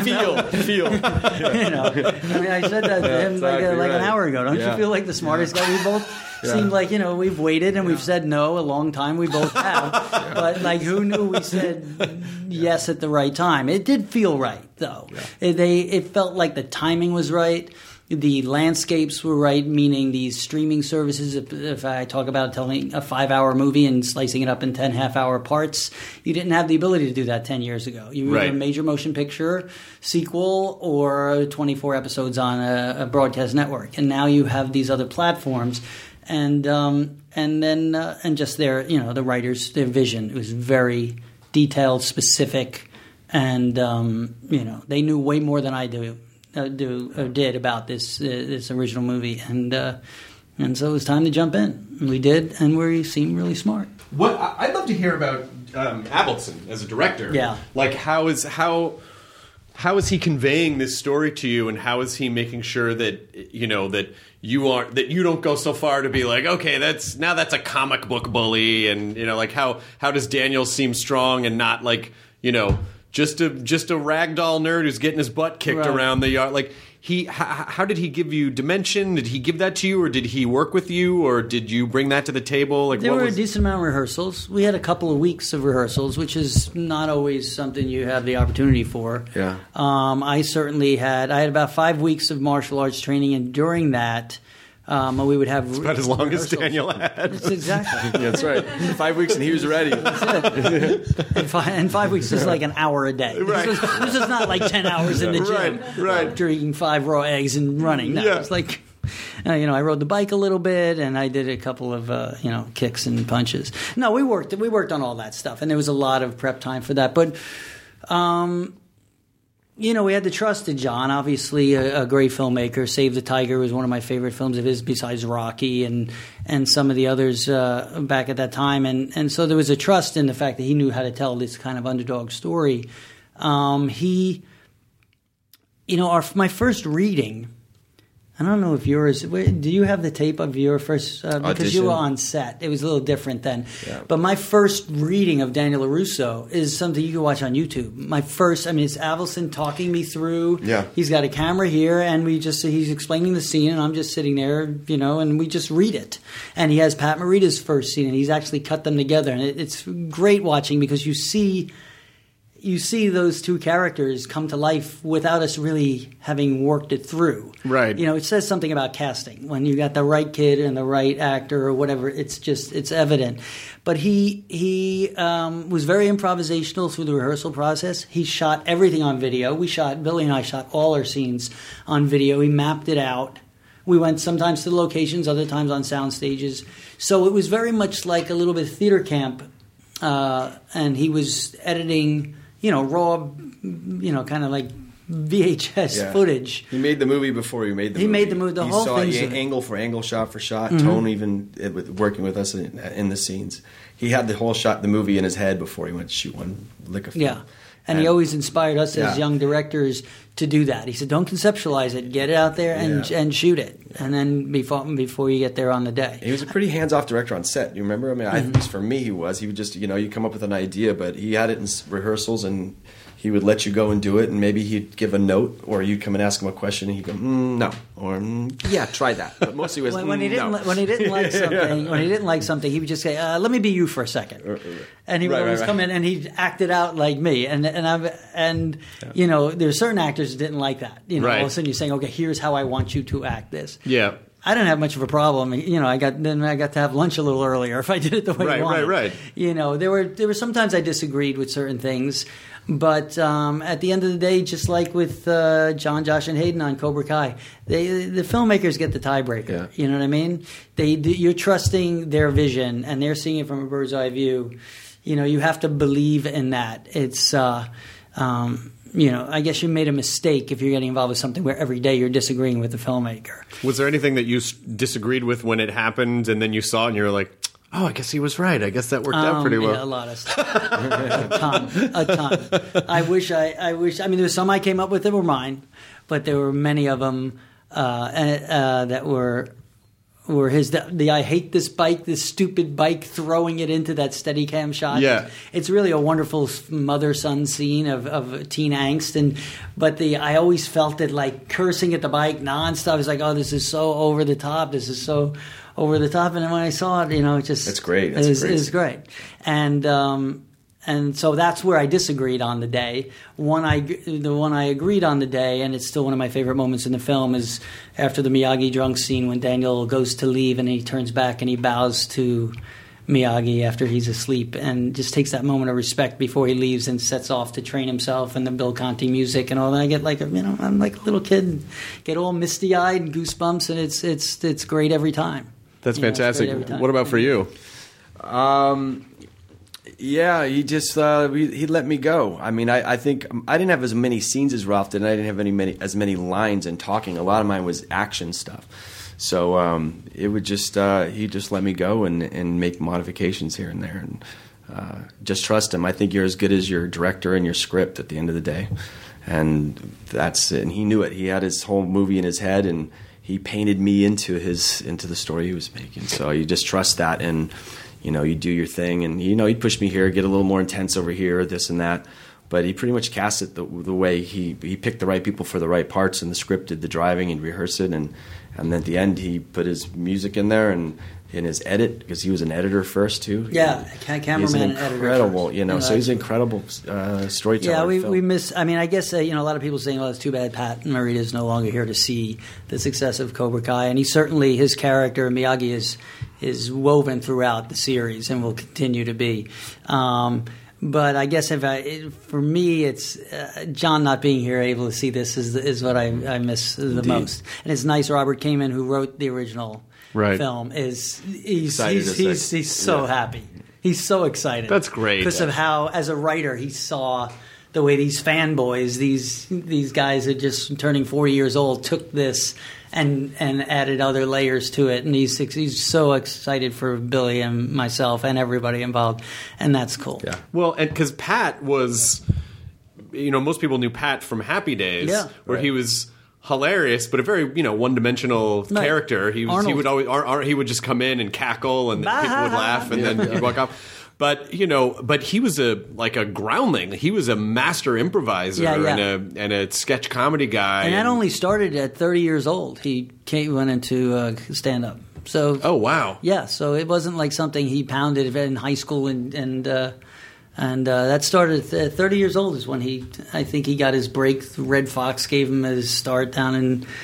said that to him like an hour ago. Don't you feel like the smartest guy? We both seem like we've waited and we've said no a long time. We both have, but who knew we said yes at the right time? It did feel right though. Yeah. It felt like the timing was right. The landscapes were right, meaning these streaming services, if I talk about telling a 5-hour movie and slicing it up in 10 half-hour parts, you didn't have the ability to do that 10 years ago. You were a major motion picture sequel or 24 episodes on a broadcast network. And now you have these other platforms. And just their, the writers, their vision. It was very detailed, specific, and, they knew way more than I did about this original movie, and so it was time to jump in. And we did, and we seemed really smart. What I'd love to hear about Avildsen as a director. Yeah, like how is he conveying this story to you, and how is he making sure that that you don't go so far to be like, okay, that's a comic book bully, and how does Daniel seem strong and not like just a ragdoll nerd who's getting his butt kicked around the yard. Like how did he give you dimension? Did he give that to you, or did he work with you, or did you bring that to the table? Like there were a decent amount of rehearsals. We had a couple of weeks of rehearsals, which is not always something you have the opportunity for. Yeah. I had about 5 weeks of martial arts training, and during that. We would have. It's about as long as Daniel had. It's exactly. Yeah, that's right. 5 weeks and he was ready. That's it. And 5 weeks is like an hour a day. Right. This is not like 10 hours in the gym. Right. Drinking 5 raw eggs and running. No, it's like, I rode the bike a little bit and I did a couple of, kicks and punches. No, we worked on all that stuff, and there was a lot of prep time for that. But, we had to trust in John, obviously a great filmmaker. Save the Tiger was one of my favorite films of his besides Rocky and some of the others back at that time. And so there was a trust in the fact that he knew how to tell this kind of underdog story. My first reading, I don't know if yours, do you have the tape of your first, because audition? You were on set. It was a little different then. Yeah. But my first reading of Daniel LaRusso is something you can watch on YouTube. It's Avildsen talking me through. Yeah. He's got a camera here, and he's explaining the scene, and I'm just sitting there, and we just read it. And he has Pat Morita's first scene, and he's actually cut them together. And it's great watching because you see those two characters come to life without us really having worked it through. Right. It says something about casting. When you got the right kid and the right actor or whatever, it's evident. But he was very improvisational through the rehearsal process. He shot everything on video. Billy and I shot all our scenes on video. He mapped it out. We went sometimes to the locations, other times on sound stages. So it was very much like a little bit of theater camp. And he was editing raw, kind of like VHS footage. He made the movie before he made the movie. He made the movie, the whole thing. He saw angle for angle, shot for shot. Mm-hmm. Tone even working with us in the scenes. He had the whole the movie in his head before he went to shoot one lick of film. Yeah. And he always inspired us as young directors to do that. He said, don't conceptualize it. Get it out there and shoot it. And then before you get there on the day. He was a pretty hands-off director on set. You remember? I mean, at least for me, he was. He would just, you come up with an idea, but he had it in rehearsals, and he would let you go and do it, and maybe he'd give a note, or you'd come and ask him a question, and he'd go, no, or yeah, try that. But mostly it was when he didn't like something, he would just say, "Let me be you for a second. And he would always come in and he'd act it out like me. And there's certain actors that didn't like that. All of a sudden you're saying, okay, here's how I want you to act this. Yeah. I didn't have much of a problem. I got to have lunch a little earlier if I did it the way I wanted. Right. There were sometimes I disagreed with certain things, but at the end of the day, just like with John, Josh, and Hayden on Cobra Kai, the filmmakers get the tiebreaker. Yeah. You know what I mean? You're trusting their vision, and they're seeing it from a bird's eye view. You have to believe in that. It's I guess you made a mistake if you're getting involved with something where every day you're disagreeing with the filmmaker. Was there anything that you disagreed with when it happened, and then you saw it and you were like, oh, I guess he was right. I guess that worked out pretty well. Yeah, a lot of stuff. A ton. I wish. I mean, there were some I came up with that were mine, but there were many of them that were his. I hate this bike, this stupid bike, throwing it into that Steadicam shot. Yeah. It's really a wonderful mother-son scene of teen angst. But I always felt it like cursing at the bike nonstop. It's like, oh, this is so over the top. This is so over the top. And then when I saw it, it just... It's great. It's great. And so that's where I disagreed on the day. The one I agreed on the day, and it's still one of my favorite moments in the film, is after the Miyagi drunk scene when Daniel goes to leave and he turns back and he bows to Miyagi after he's asleep and just takes that moment of respect before he leaves and sets off to train himself, and the Bill Conti music and all that. I get I'm like a little kid, get all misty-eyed and goosebumps, and it's great every time. That's fantastic. What about for you? Yeah, he just he let me go. I mean, I think I didn't have as many scenes as Ralph did, and I didn't have as many lines and talking. A lot of mine was action stuff. So it would just he just let me go and make modifications here and there, and just trust him. I think you're as good as your director and your script at the end of the day, and that's it. And he knew it. He had his whole movie in his head, and he painted me into the story he was making. So you just trust that, and you do your thing, and he'd push me here, get a little more intense over here, this and that. But he pretty much cast it the way he picked the right people for the right parts, and the script did the driving and rehearsed it, and then at the end he put his music in there and in his edit, because he was an editor first too. Yeah, cameraman, he's an incredible, editor so he's an incredible storyteller. Yeah, we miss. I mean, I guess a lot of people saying, "Oh, it's too bad Pat Morita is no longer here to see the success of Cobra Kai," and his character Miyagi is woven throughout the series and will continue to be. But I guess for me, it's John not being here, able to see this is what I miss the most. And it's nice. Robert Kamen, who wrote the original film, he's so happy. He's so excited. That's great because of how, as a writer, he saw the way these fanboys, these guys that just turning 40 years old, took this and added other layers to it, and he's so excited for Billy and myself and everybody involved, and that's cool. Yeah. Well, and because Pat was, most people knew Pat from Happy Days, where he was hilarious, but a very one-dimensional character. He would always he would just come in and cackle, and then people would laugh, and then he'd walk off. But he was a groundling. He was a master improviser and a sketch comedy guy. And that only started at 30 years old. He went into stand up. So oh wow, yeah. So it wasn't like something he pounded in high school, and that started at 30 years old is when I think he got his break. Red Fox gave him his start down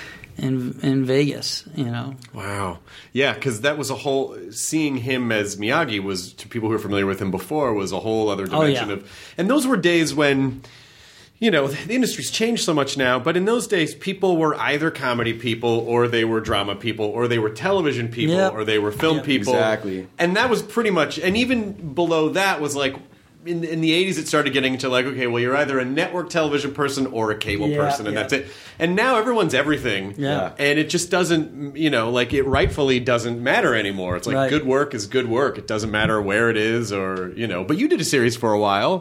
in Vegas, Wow. Yeah, because that was a whole... Seeing him as Miyagi was, to people who are familiar with him before, was a whole other dimension of... And those were days when, the industry's changed so much now, but in those days, people were either comedy people, or they were drama people, or they were television people, or they were film people. Exactly. And that was pretty much... And even below that was like... In the 80s, it started getting into like, okay, well, you're either a network television person or a cable person, and that's it. And now everyone's everything. Yeah. And it just doesn't, it rightfully doesn't matter anymore. It's like good work is good work. It doesn't matter where it is or, But you did a series for a while. Yeah.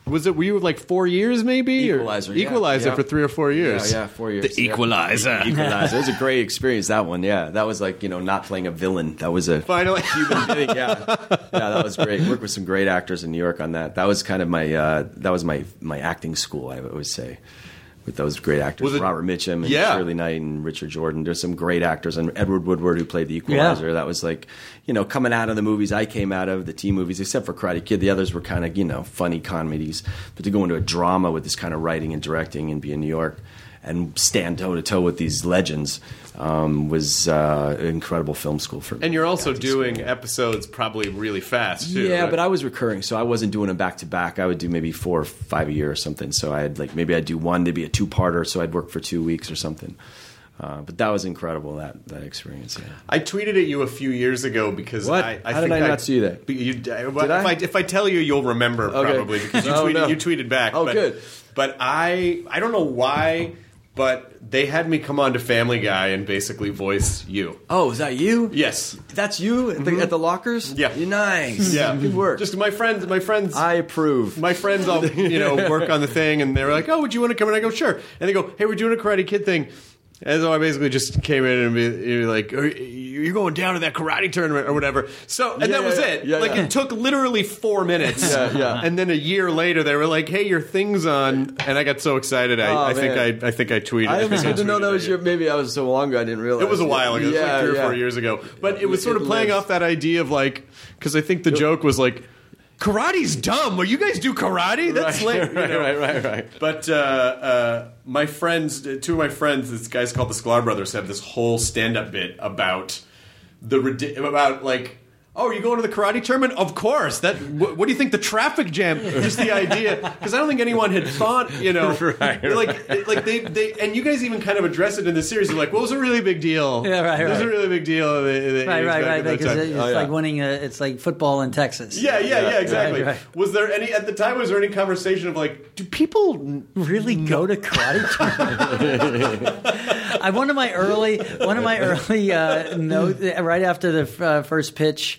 Were you like 4 years maybe? Equalizer, Or yeah. Equalizer Yeah. for 3 or 4 years. Yeah, 4 years. The Equalizer. Equalizer. It was a great experience, that one. Yeah, that was like, not playing a villain. That was a Finally. human being. Yeah, that was great. Worked with some great actors in New York on that. That was kind of my acting school, I would say. With those great actors, Robert Mitchum and Shirley Knight and Richard Jordan. There's some great actors, and Edward Woodward, who played the Equalizer. Yeah. That was like, coming out of the movies I came out of, the teen movies, except for Karate Kid. The others were kind of, funny comedies. But to go into a drama with this kind of writing and directing and be in New York and stand toe-to-toe with these legends was an incredible film school for me. And you're also doing episodes probably really fast, too. Yeah, right? but I was recurring, so I wasn't doing them back-to-back. I would do maybe 4 or 5 a year or something. So maybe I'd do one, maybe a 2-parter, so I'd work for 2 weeks or something. But that was incredible, that experience. Yeah. I tweeted at you a few years ago because What? I How think did I not see that? If I tell you, you'll remember probably because you tweeted back. Oh, good. But I don't know why, but they had me come on to Family Guy and basically voice you. Oh, is that you? Yes. That's you at the lockers? Yeah. You're nice. Yeah. Good work. Just my friends. I approve. My friends all work on the thing, and they were like, "Oh, would you want to come?" And I go, "Sure." And they go, "Hey, we're doing a Karate Kid thing." And so I basically just came in and be like, "You're going down to that karate tournament or whatever." So, and that was it. It took literally 4 minutes. Yeah. And then a year later, they were like, "Hey, your thing's on," and I got so excited. I think I tweeted. I was good to know that was your. Maybe I was so long ago I didn't realize. It was a while ago. It was like 3 or 4 years ago. But it was sort of playing off that idea of like, because I think the joke was like, karate's dumb. Well, you guys do karate? That's right. But my friends, 2 of my friends, these guys called the Sklar Brothers, have this whole stand-up bit about oh, are you going to the karate tournament? Of course. What do you think? The traffic jam? Just the idea, because I don't think anyone had thought, like they and you guys even kind of address it in the series. You're like, well, it was a really big deal. Yeah, right. It was a really big deal. Right. Because it's like winning. It's like football in Texas. Yeah, exactly. Right. Was there any at the time? Was there any conversation of like, do people really go to karate tournaments? One of my early notes right after the first pitch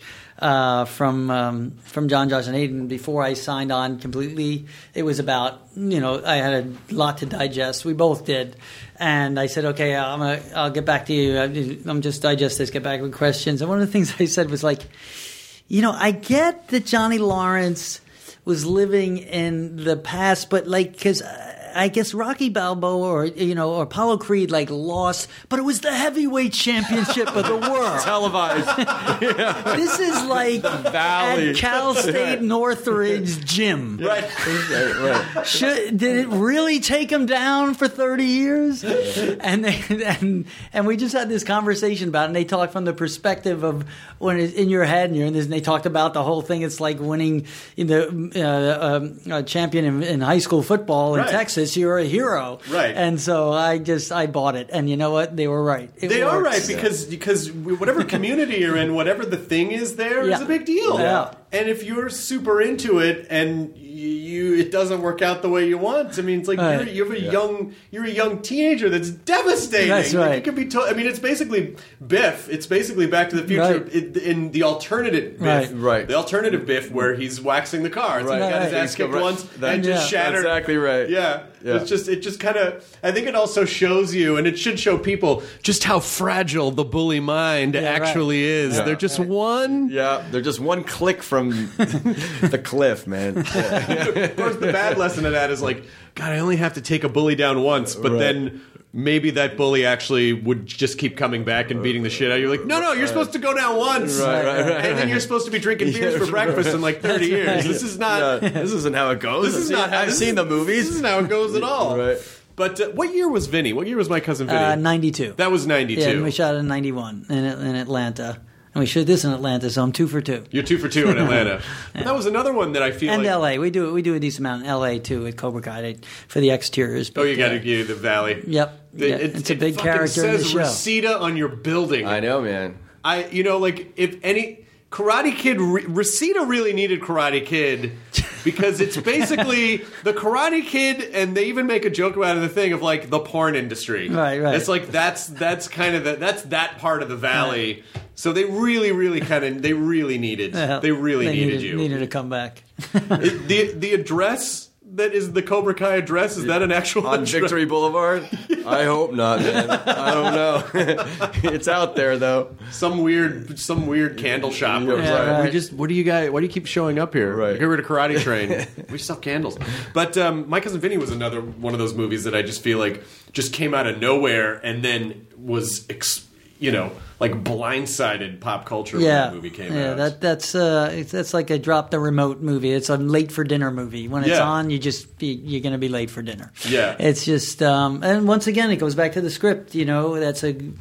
from John Josh and Hayden, before I signed on completely, it was about I had a lot to digest. We both did, and I said, okay, I'll get back to you. I'm just digest this, get back with questions. And one of the things I said was like, I get that Johnny Lawrence was living in the past, but because I guess Rocky Balboa or Apollo Creed lost, but it was the heavyweight championship of the world. Televised. This is like Valley. at Cal State Northridge gym. Right. Did it really take him down for 30 years? And we just had this conversation about it, and they talked from the perspective of when it's in your head and you're in this, and they talked about the whole thing. It's like winning the champion in high school football in Texas. You're a hero. Right. And so I bought it. And you know what? They were right. They are right because whatever community you're in, whatever the thing is there is a big deal. Yeah. And if you're super into it and it doesn't work out the way you want, I mean, it's like you're a young teenager that's devastating. That's right. It could be it's basically Biff. It's basically Back to the Future in the alternative Biff. Right. The alternative Biff where he's waxing the car. It's like he got his ass kicked once and just shattered. Exactly right. Yeah. It just kind of, I think it also shows you, and it should show people, just how fragile the bully mind actually is. Yeah. They're just one. Yeah, they're just one click from the cliff, man. Of course, the bad lesson of that is like, God, I only have to take a bully down once, but then maybe that bully actually would just keep coming back and beating the shit out of you. You're like, no, you're supposed to go down once. Right. And then you're supposed to be drinking beers for breakfast in like 30 years. This is not... This isn't how it goes. I've seen the movies. This isn't how it goes at all. Right. But what year was Vinny? What year was My Cousin Vinny? 92. That was 92. Yeah, and we shot in 91 in Atlanta. And we shot this in Atlanta, so I'm 2 for 2. You're 2 for 2 in Atlanta. But that was another one that I feel and like... L.A. We do a decent amount in L.A. too at Cobra Kai for the exteriors. But, you got to give the Valley. Yep. It's a big character in the show. It says Reseda on your building. I know, man. If any... Karate Kid, Reseda really needed Karate Kid because it's basically the Karate Kid, and they even make a joke about it in the thing of like the porn industry. Right. It's like that's kind of that's that part of the Valley. Right. So they really needed you. Needed to come back. The address that is the Cobra Kai address? Is that an actual on address? Victory Boulevard? I hope not, man. I don't know. It's out there though. Some weird candle shop. Where it's Yeah, like, right. Why do you keep showing up here? Right. Get rid of Karate Train. We sell candles. But My Cousin Vinny was another one of those movies that I just feel like just came out of nowhere and then was, like blindsided pop culture when that movie came out. Yeah, that's like a drop the remote movie. It's a late for dinner movie. When it's on, you're going to be late for dinner. Yeah, it's just and once again it goes back to the script. That's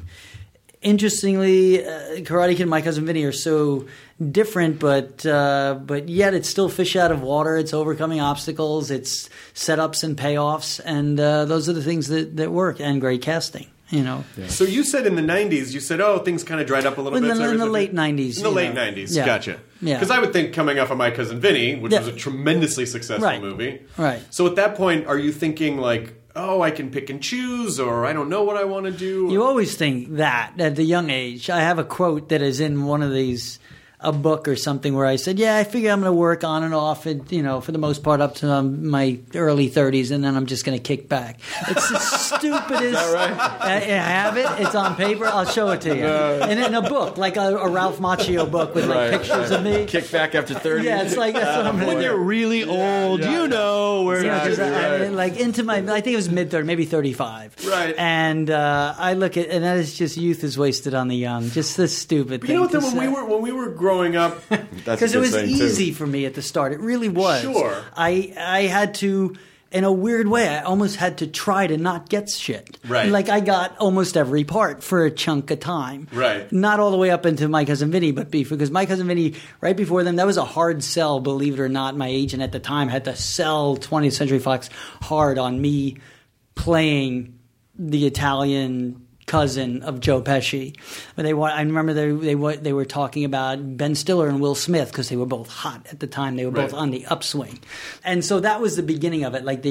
interestingly, Karate Kid and My Cousin Vinny are so different, but yet it's still fish out of water. It's overcoming obstacles. It's setups and payoffs, and those are the things that work. And great casting. So you said in the 90s, things kind of dried up a little bit. In the late 90s. In the late 90s, yeah. Gotcha. Yeah. Because I would think coming off of My Cousin Vinny, which was a tremendously successful movie. Right. So at that point, are you thinking like, oh, I can pick and choose, or I don't know what I want to do? You always think that at the young age. I have a quote that is in one of these, a book or something, where I said, I figure I'm going to work on and off, and, for the most part up to my early 30s, and then I'm just going to kick back. It's the stupidest. Is that right? I have it. It's on paper. I'll show it to you. And in a book, like a Ralph Macchio book with pictures of me. Kick back after 30. Yeah, it's like that's what I'm when you're really old, where. I think it was mid-30s, maybe 35. Right. And I look at, and that is just youth is wasted on the young. Just this stupid thing. You know what? When we were growing up, because it was easy for me at the start. It really was. Sure. I had to, in a weird way, I almost had to try to not get shit. Right. Like I got almost every part for a chunk of time. Right. Not all the way up into My Cousin Vinny, but because My Cousin Vinny, right before them, that was a hard sell, believe it or not. My agent at the time had to sell 20th Century Fox hard on me playing the Italian cousin of Joe Pesci. But I remember they were talking about Ben Stiller and Will Smith because they were both hot at the time. They were both on the upswing, and so that was the beginning of it. Right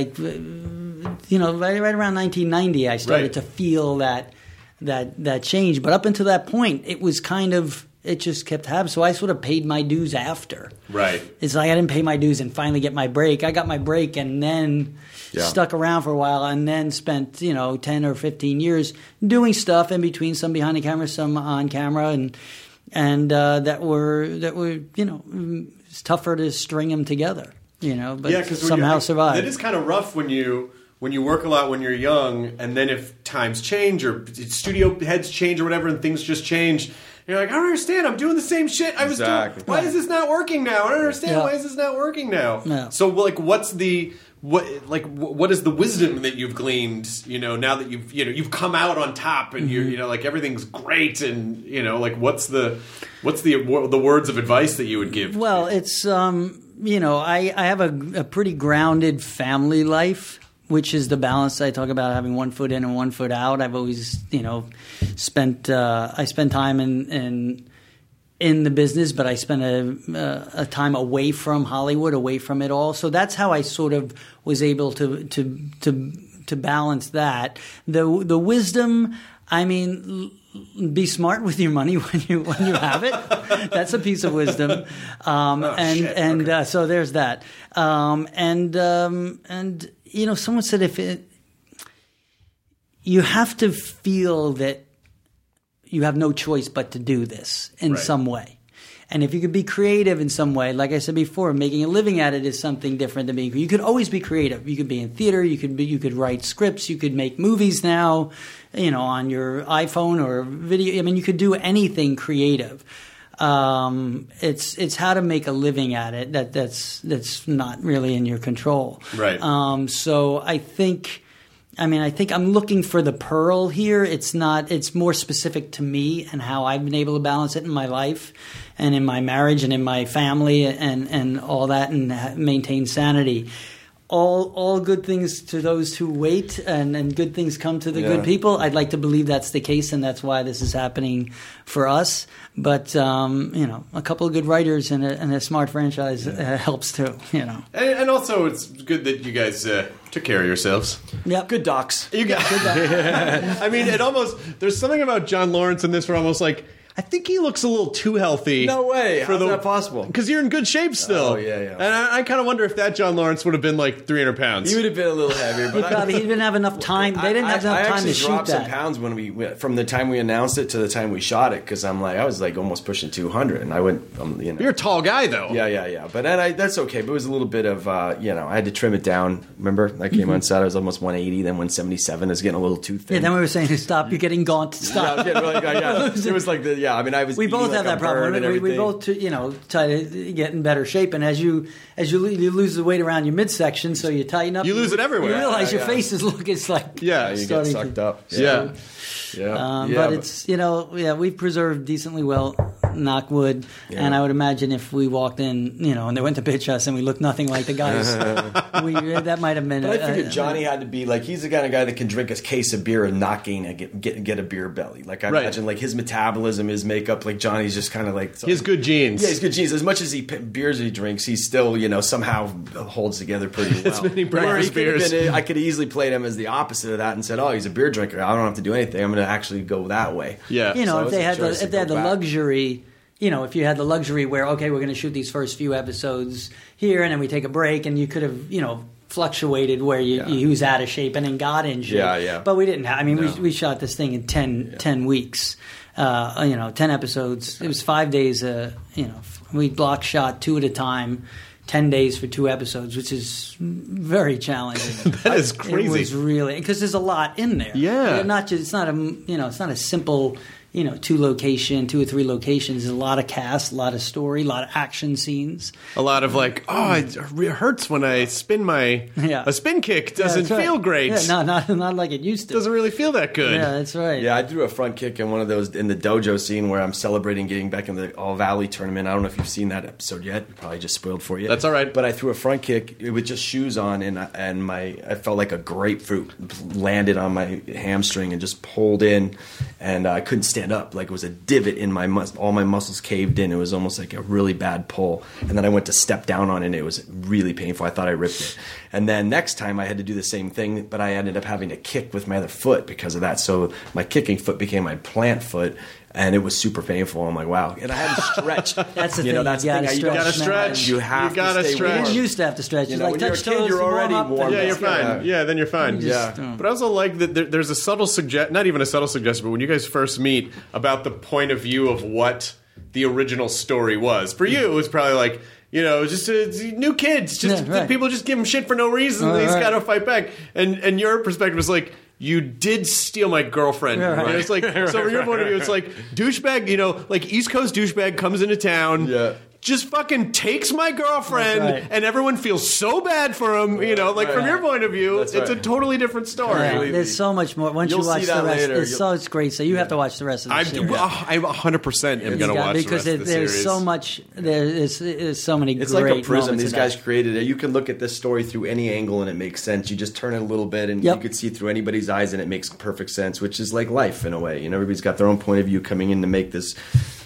around 1990, I started to feel that change. But up until that point, it was kind of. It just kept happening. So I sort of paid my dues after. Right. It's like I didn't pay my dues and finally get my break. I got my break and then stuck around for a while and then spent, 10 or 15 years doing stuff in between, some behind the camera, some on camera, and that were it's tougher to string them together, but somehow survive. It is kind of rough when you work a lot when you're young, and then if times change or studio heads change or whatever and things just change, you're like, I don't understand. I'm doing the same shit I was doing. Why is this not working now? I don't understand. Why is this not working now? Yeah. So, like, what is the wisdom that you've gleaned? Now that you've come out on top and you're like everything's great, and what's the words of advice that you would give? Well, it's I have a pretty grounded family life, which is the balance I talk about, having one foot in and one foot out. I've always, spent time in the business, but I spent a time away from Hollywood, away from it all. So that's how I sort of was able to balance that. The wisdom, I mean, be smart with your money when you have it. That's a piece of wisdom. So there's that. Someone said you have to feel that you have no choice but to do this in some way. And if you could be creative in some way, like I said before, making a living at it is something different than being. You could always be creative. You could be in theater. You could write scripts. You could make movies now, on your iPhone or video. I mean, you could do anything creative. It's how to make a living at it that's not really in your control. Right. So I think I'm looking for the pearl here. It's more specific to me and how I've been able to balance it in my life and in my marriage and in my family and all that, and maintain sanity. All good things to those who wait, and good things come to the good people. I'd like to believe that's the case, and that's why this is happening for us. But a couple of good writers and a smart franchise helps too. And also it's good that you guys took care of yourselves. Yep. Good docs. You got. I mean, there's something about John Lawrence in this where almost like, I think he looks a little too healthy. No way. How's that possible? Because you're in good shape still. Oh, yeah. And I kind of wonder if that John Lawrence would have been like 300 pounds. He would have been a little heavier. But he didn't have enough time. They didn't have enough time to shoot that. I actually dropped some pounds when from the time we announced it to the time we shot it, because I was like almost pushing 200, and I went. You're a tall guy though. Yeah. But that's okay. But it was a little bit of I had to trim it down. Remember, I came on set. I was almost 180, then 177. It was getting a little too thin. Yeah. Then we were saying to stop. You're getting gaunt. Stop. It was like We both have that problem. We both try to get in better shape, and as you lose the weight around your midsection, so you tighten up. You lose it everywhere. You realize your face is like you get sucked up. But it's we've preserved decently well, knock wood, and I would imagine if we walked in, and they went to pitch us and we looked nothing like the guys, that might have been. But I figured Johnny had to be like, he's the kind of guy that can drink a case of beer and not get a beer belly. Like I imagine like his metabolism, his makeup, like Johnny's just kind of like he has good genes. Yeah, he's good genes. As much as beers he drinks, he still somehow holds together pretty well. It's many breakfast beers. I could have easily played him as the opposite of that and said, "Oh, he's a beer drinker. I don't have to do anything. I'm going to actually go that way." Yeah, if they had the luxury. If you had the luxury where, okay, we're going to shoot these first few episodes here, and then we take a break, and you could have, fluctuated where he was out of shape and then got in shape. Yeah. But we didn't have. I mean, we shot this thing in 10 weeks. 10 episodes. It was 5 days. We block shot 2 at a time. 10 days for 2 episodes, which is very challenging. That is crazy. It was really, because there's a lot in there. Yeah. It's not a simple, 2 or 3 locations. There's a lot of cast, a lot of story, a lot of action scenes. A lot of it hurts when I spin a spin kick. Doesn't feel great. Yeah, not like it used to. Doesn't really feel that good. Yeah, that's right. Yeah, I threw a front kick in one of those in the dojo scene where I'm celebrating getting back in the All Valley tournament. I don't know if you've seen that episode yet. Probably just spoiled for you. That's all right. But I threw a front kick with just shoes on, and I felt like a grapefruit landed on my hamstring and just pulled in, and I couldn't stand up. Like it was a divot in my all my muscles caved in. It was almost like a really bad pull. And then I went to step down on it, and it was really painful. I thought I ripped it. And then next time I had to do the same thing, but I ended up having to kick with my other foot because of that. So my kicking foot became my plant foot. And it was super painful. I'm like, wow. And I had to stretch. That's the thing. That's the thing. You got to stretch. You have to stay warm. We didn't used to have to stretch. When you're a kid, you're already warm. Yeah, you're fine. Yeah, then you're fine. But I also like that there's a subtle not even a subtle suggestion, but when you guys first meet, about the point of view of what the original story was. For you, it was probably like, just new kids. People just give him shit for no reason. He's got to fight back. And your perspective was like, you did steal my girlfriend. Right. It's like, so from your point of view, it's like douchebag, like East Coast douchebag comes into town. Yeah. Just fucking takes my girlfriend, and everyone feels so bad for him. From your point of view, it's a totally different story. Yeah, there's so much more. Once you watch the rest, it's great. So you have to watch the rest of the series. I 100% am going to watch because the rest of the series. There's so much. There's so many. It's great like a prism. These guys created it. You can look at this story through any angle, and it makes sense. You just turn it a little bit, and you could see through anybody's eyes, and it makes perfect sense. Which is like life in a way. Everybody's got their own point of view coming in to make this.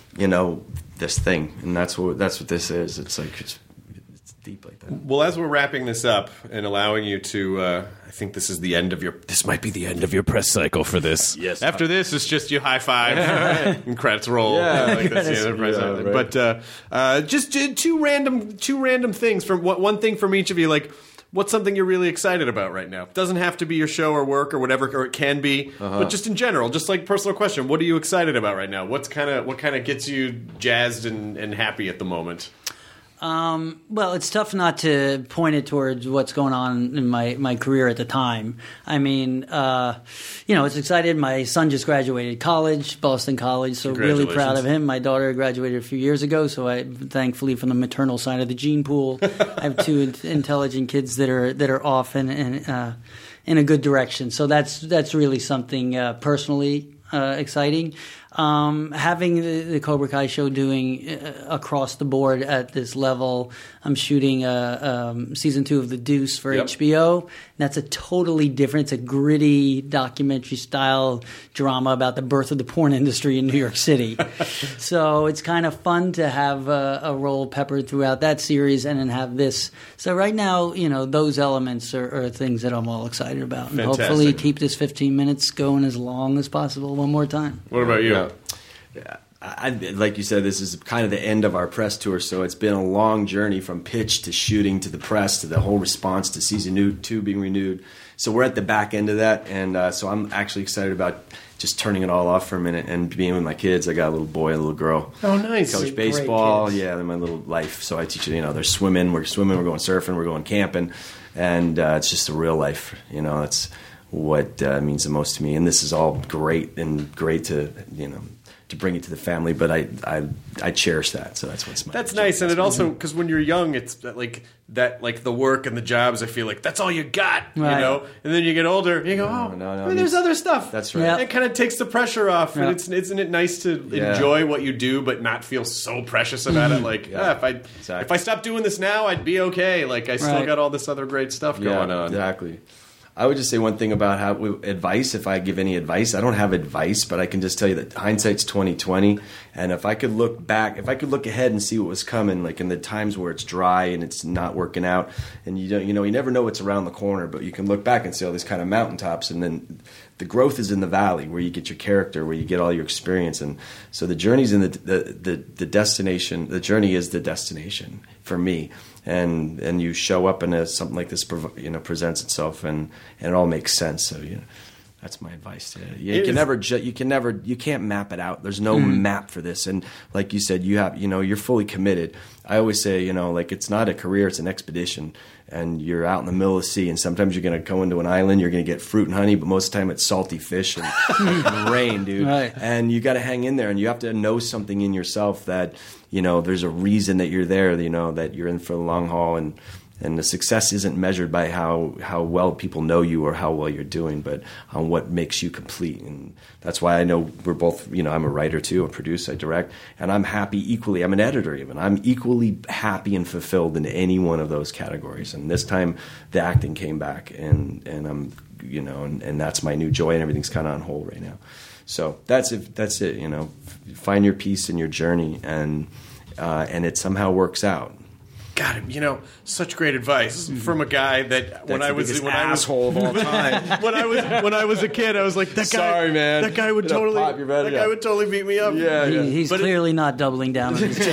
This thing, and that's what this is. It's like it's deep like that. Well, as we're wrapping this up and allowing you to, I think this is the end of this might be the end of your press cycle for this. Yes. After this, it's just you high five and credits roll. Yeah, like that's the end of the press cycle. Right. But just two random things from one thing from each of you, like. What's something you're really excited about right now? It doesn't have to be your show or work or whatever, or it can be, but just in general, just like personal question. What are you excited about right now? What kind of gets you jazzed and happy at the moment? Well, it's tough not to point it towards what's going on in my career at the time. I mean, it's excited. My son just graduated college, Boston College, so really proud of him. My daughter graduated a few years ago, so I thankfully from the maternal side of the gene pool, I have 2 intelligent kids that are off in a good direction. So that's really something personally exciting. Having the Cobra Kai show doing across the board at this level. I'm shooting season 2 of The Deuce for HBO. And that's a totally different, it's a gritty documentary style drama about the birth of the porn industry in New York City. So it's kind of fun to have a role peppered throughout that series and then have this. So right now, those elements are things that I'm all excited about. And hopefully keep this 15 minutes going as long as possible one more time. What about you? like you said, this is kind of the end of our press tour, so it's been a long journey from pitch to shooting to the press to the whole response to season 2 being renewed. So we're at the back end of that, and so I'm actually excited about just turning it all off for a minute and being with my kids. I got a little boy and a little girl. Oh, nice. Coach baseball. Yeah, they're my little life. So I teach them, they're swimming, we're going surfing, we're going camping, and it's just a real life. That's what means the most to me. And this is all great to, to bring it to the family, but I cherish that. So that's what's my. That's nice, and it also, because when you're young, it's like the work and the jobs. I feel like that's all you got, right. And then you get older, you go, no, there's other stuff. That's right. Yep. It kind of takes the pressure off, and isn't it nice to enjoy what you do, but not feel so precious about it? Like, if I stopped doing this now, I'd be okay. Like, I still got all this other great stuff going on. Exactly. I would just say one thing about advice. If I give any advice, I don't have advice, but I can just tell you that hindsight's 20/20. And if I could look back, if I could look ahead and see what was coming, like in the times where it's dry and it's not working out, and you never know what's around the corner, but you can look back and see all these kind of mountaintops, and then the growth is in the valley where you get your character, where you get all your experience. And so the journey's in the destination. The journey is the destination for me. And you show up and something like this presents itself, and it all makes sense. So that's my advice to you. You can't map it out. There's no map for this. And like you said, you're fully committed. I always say, like, it's not a career, it's an expedition. And you're out in the middle of the sea, and sometimes you're going to go into an island, you're going to get fruit and honey, but most of the time it's salty fish and rain, dude. Right. And you got to hang in there, and you have to know something in yourself that, there's a reason that you're there, that you're in for the long haul, and the success isn't measured by how well people know you or how well you're doing, but on what makes you complete. And that's why I know we're both, I'm a writer too, a producer, I direct, and I'm happy equally. I'm an editor even. I'm equally happy and fulfilled in any one of those categories. And this time the acting came back, and I'm, and that's my new joy, and everything's kind of on hold right now. So that's it. Find your peace in your journey, and it somehow works out. God, such great advice from a guy that when I was asshole of all time. when I was a kid, I was like, that guy. Sorry, man. That guy would guy would totally beat me up. Yeah, he's clearly not doubling down on his ticket.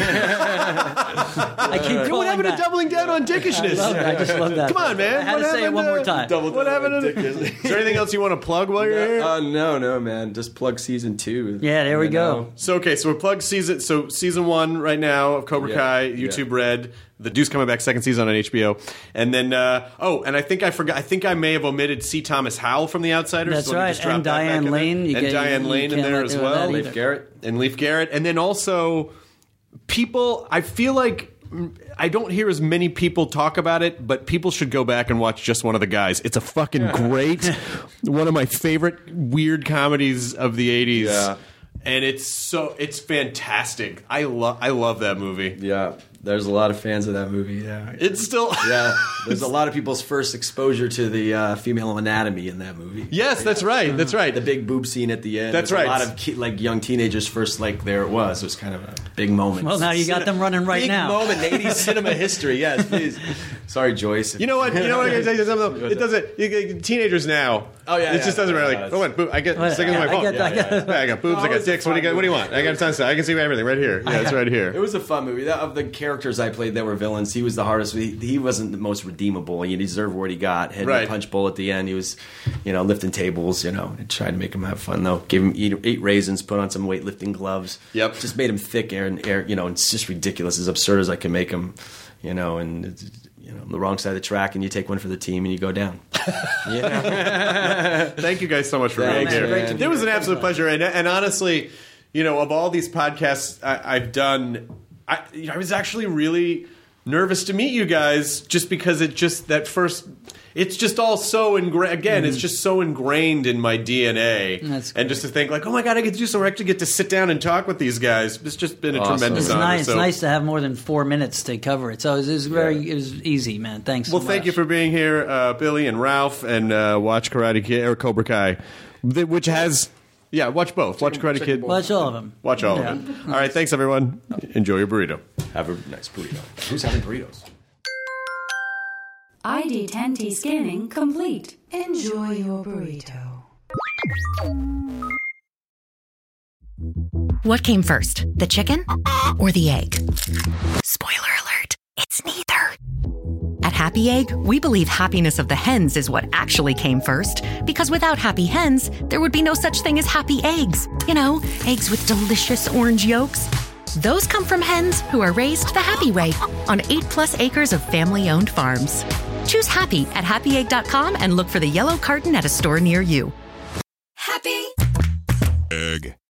I keep what happened to doubling down on dickishness? I just love that. Come on, man. I had to say it one more time. What happened to Is there anything else you want to plug while you're here? No, man. Just plug season 2. Yeah, there we go. So we're plugged season 1 right now of Cobra Kai, YouTube Red. The Deuce coming back, second season on HBO. And then, and I think I forgot. I think I may have omitted C. Thomas Howell from The Outsiders. That's right. And Diane Lane. Diane Lane in there as well. Leif Garrett. And then also, people, I feel like I don't hear as many people talk about it, but people should go back and watch Just One of the Guys. It's a fucking great, one of my favorite weird comedies of the 80s. Yeah. And it's fantastic. I love that movie. Yeah. There's a lot of fans of that movie. Yeah, it's still There's a lot of people's first exposure to the female anatomy in that movie. Yes, that's right. That's right. The big boob scene at the end. That's right. A lot of young teenagers first. There it was. It was kind of a big moment. Well, now you got them running right now. Big moment. 80s cinema history. Yes, please. Sorry, Joyce. You know what? I gotta tell you something. It doesn't. Teenagers now. Oh yeah. It just doesn't really I get sticking to my phone. I got boobs. I got dicks. What do you want? I got tons of. I can see everything right here. Yeah, it's right here. It was a fun movie. Of the characters I played that were villains, he was the hardest. He wasn't the most redeemable. He deserved what he got. Had the punch bowl at the end. He was, lifting tables. And tried to make him have fun though. Gave him 8 raisins. Put on some weightlifting gloves. Yep. Just made him thick. It's just ridiculous. As absurd as I can make him. And. On the wrong side of the track, and you take one for the team, and you go down. Thank you guys so much for being here. It was an absolute pleasure, and honestly, of all these podcasts I've done, I was actually really nervous to meet you guys, just because it's just all so ingrained. Again, it's just so ingrained in my DNA. And just to think oh my God, I get to do something. I actually get to sit down and talk with these guys. It's just been a tremendous honor. It's nice to have more than 4 minutes to cover it. So it was easy, man. Thanks so much. Well, thank you for being here, Billy and Ralph, and watch Karate Kid or Cobra Kai, which has... Yeah, watch both. Watch Karate Kid. Watch all of them. Watch all of them. All right, thanks, everyone. Enjoy your burrito. Have a nice burrito. Who's having burritos? ID10T scanning complete. Enjoy your burrito. What came first, the chicken or the egg? Spoiler alert, it's neither. At Happy Egg, we believe happiness of the hens is what actually came first, because without happy hens, there would be no such thing as happy eggs. You know, eggs with delicious orange yolks. Those come from hens who are raised the happy way on 8+ acres of family-owned farms. Choose happy at happyegg.com and look for the yellow carton at a store near you. Happy Egg.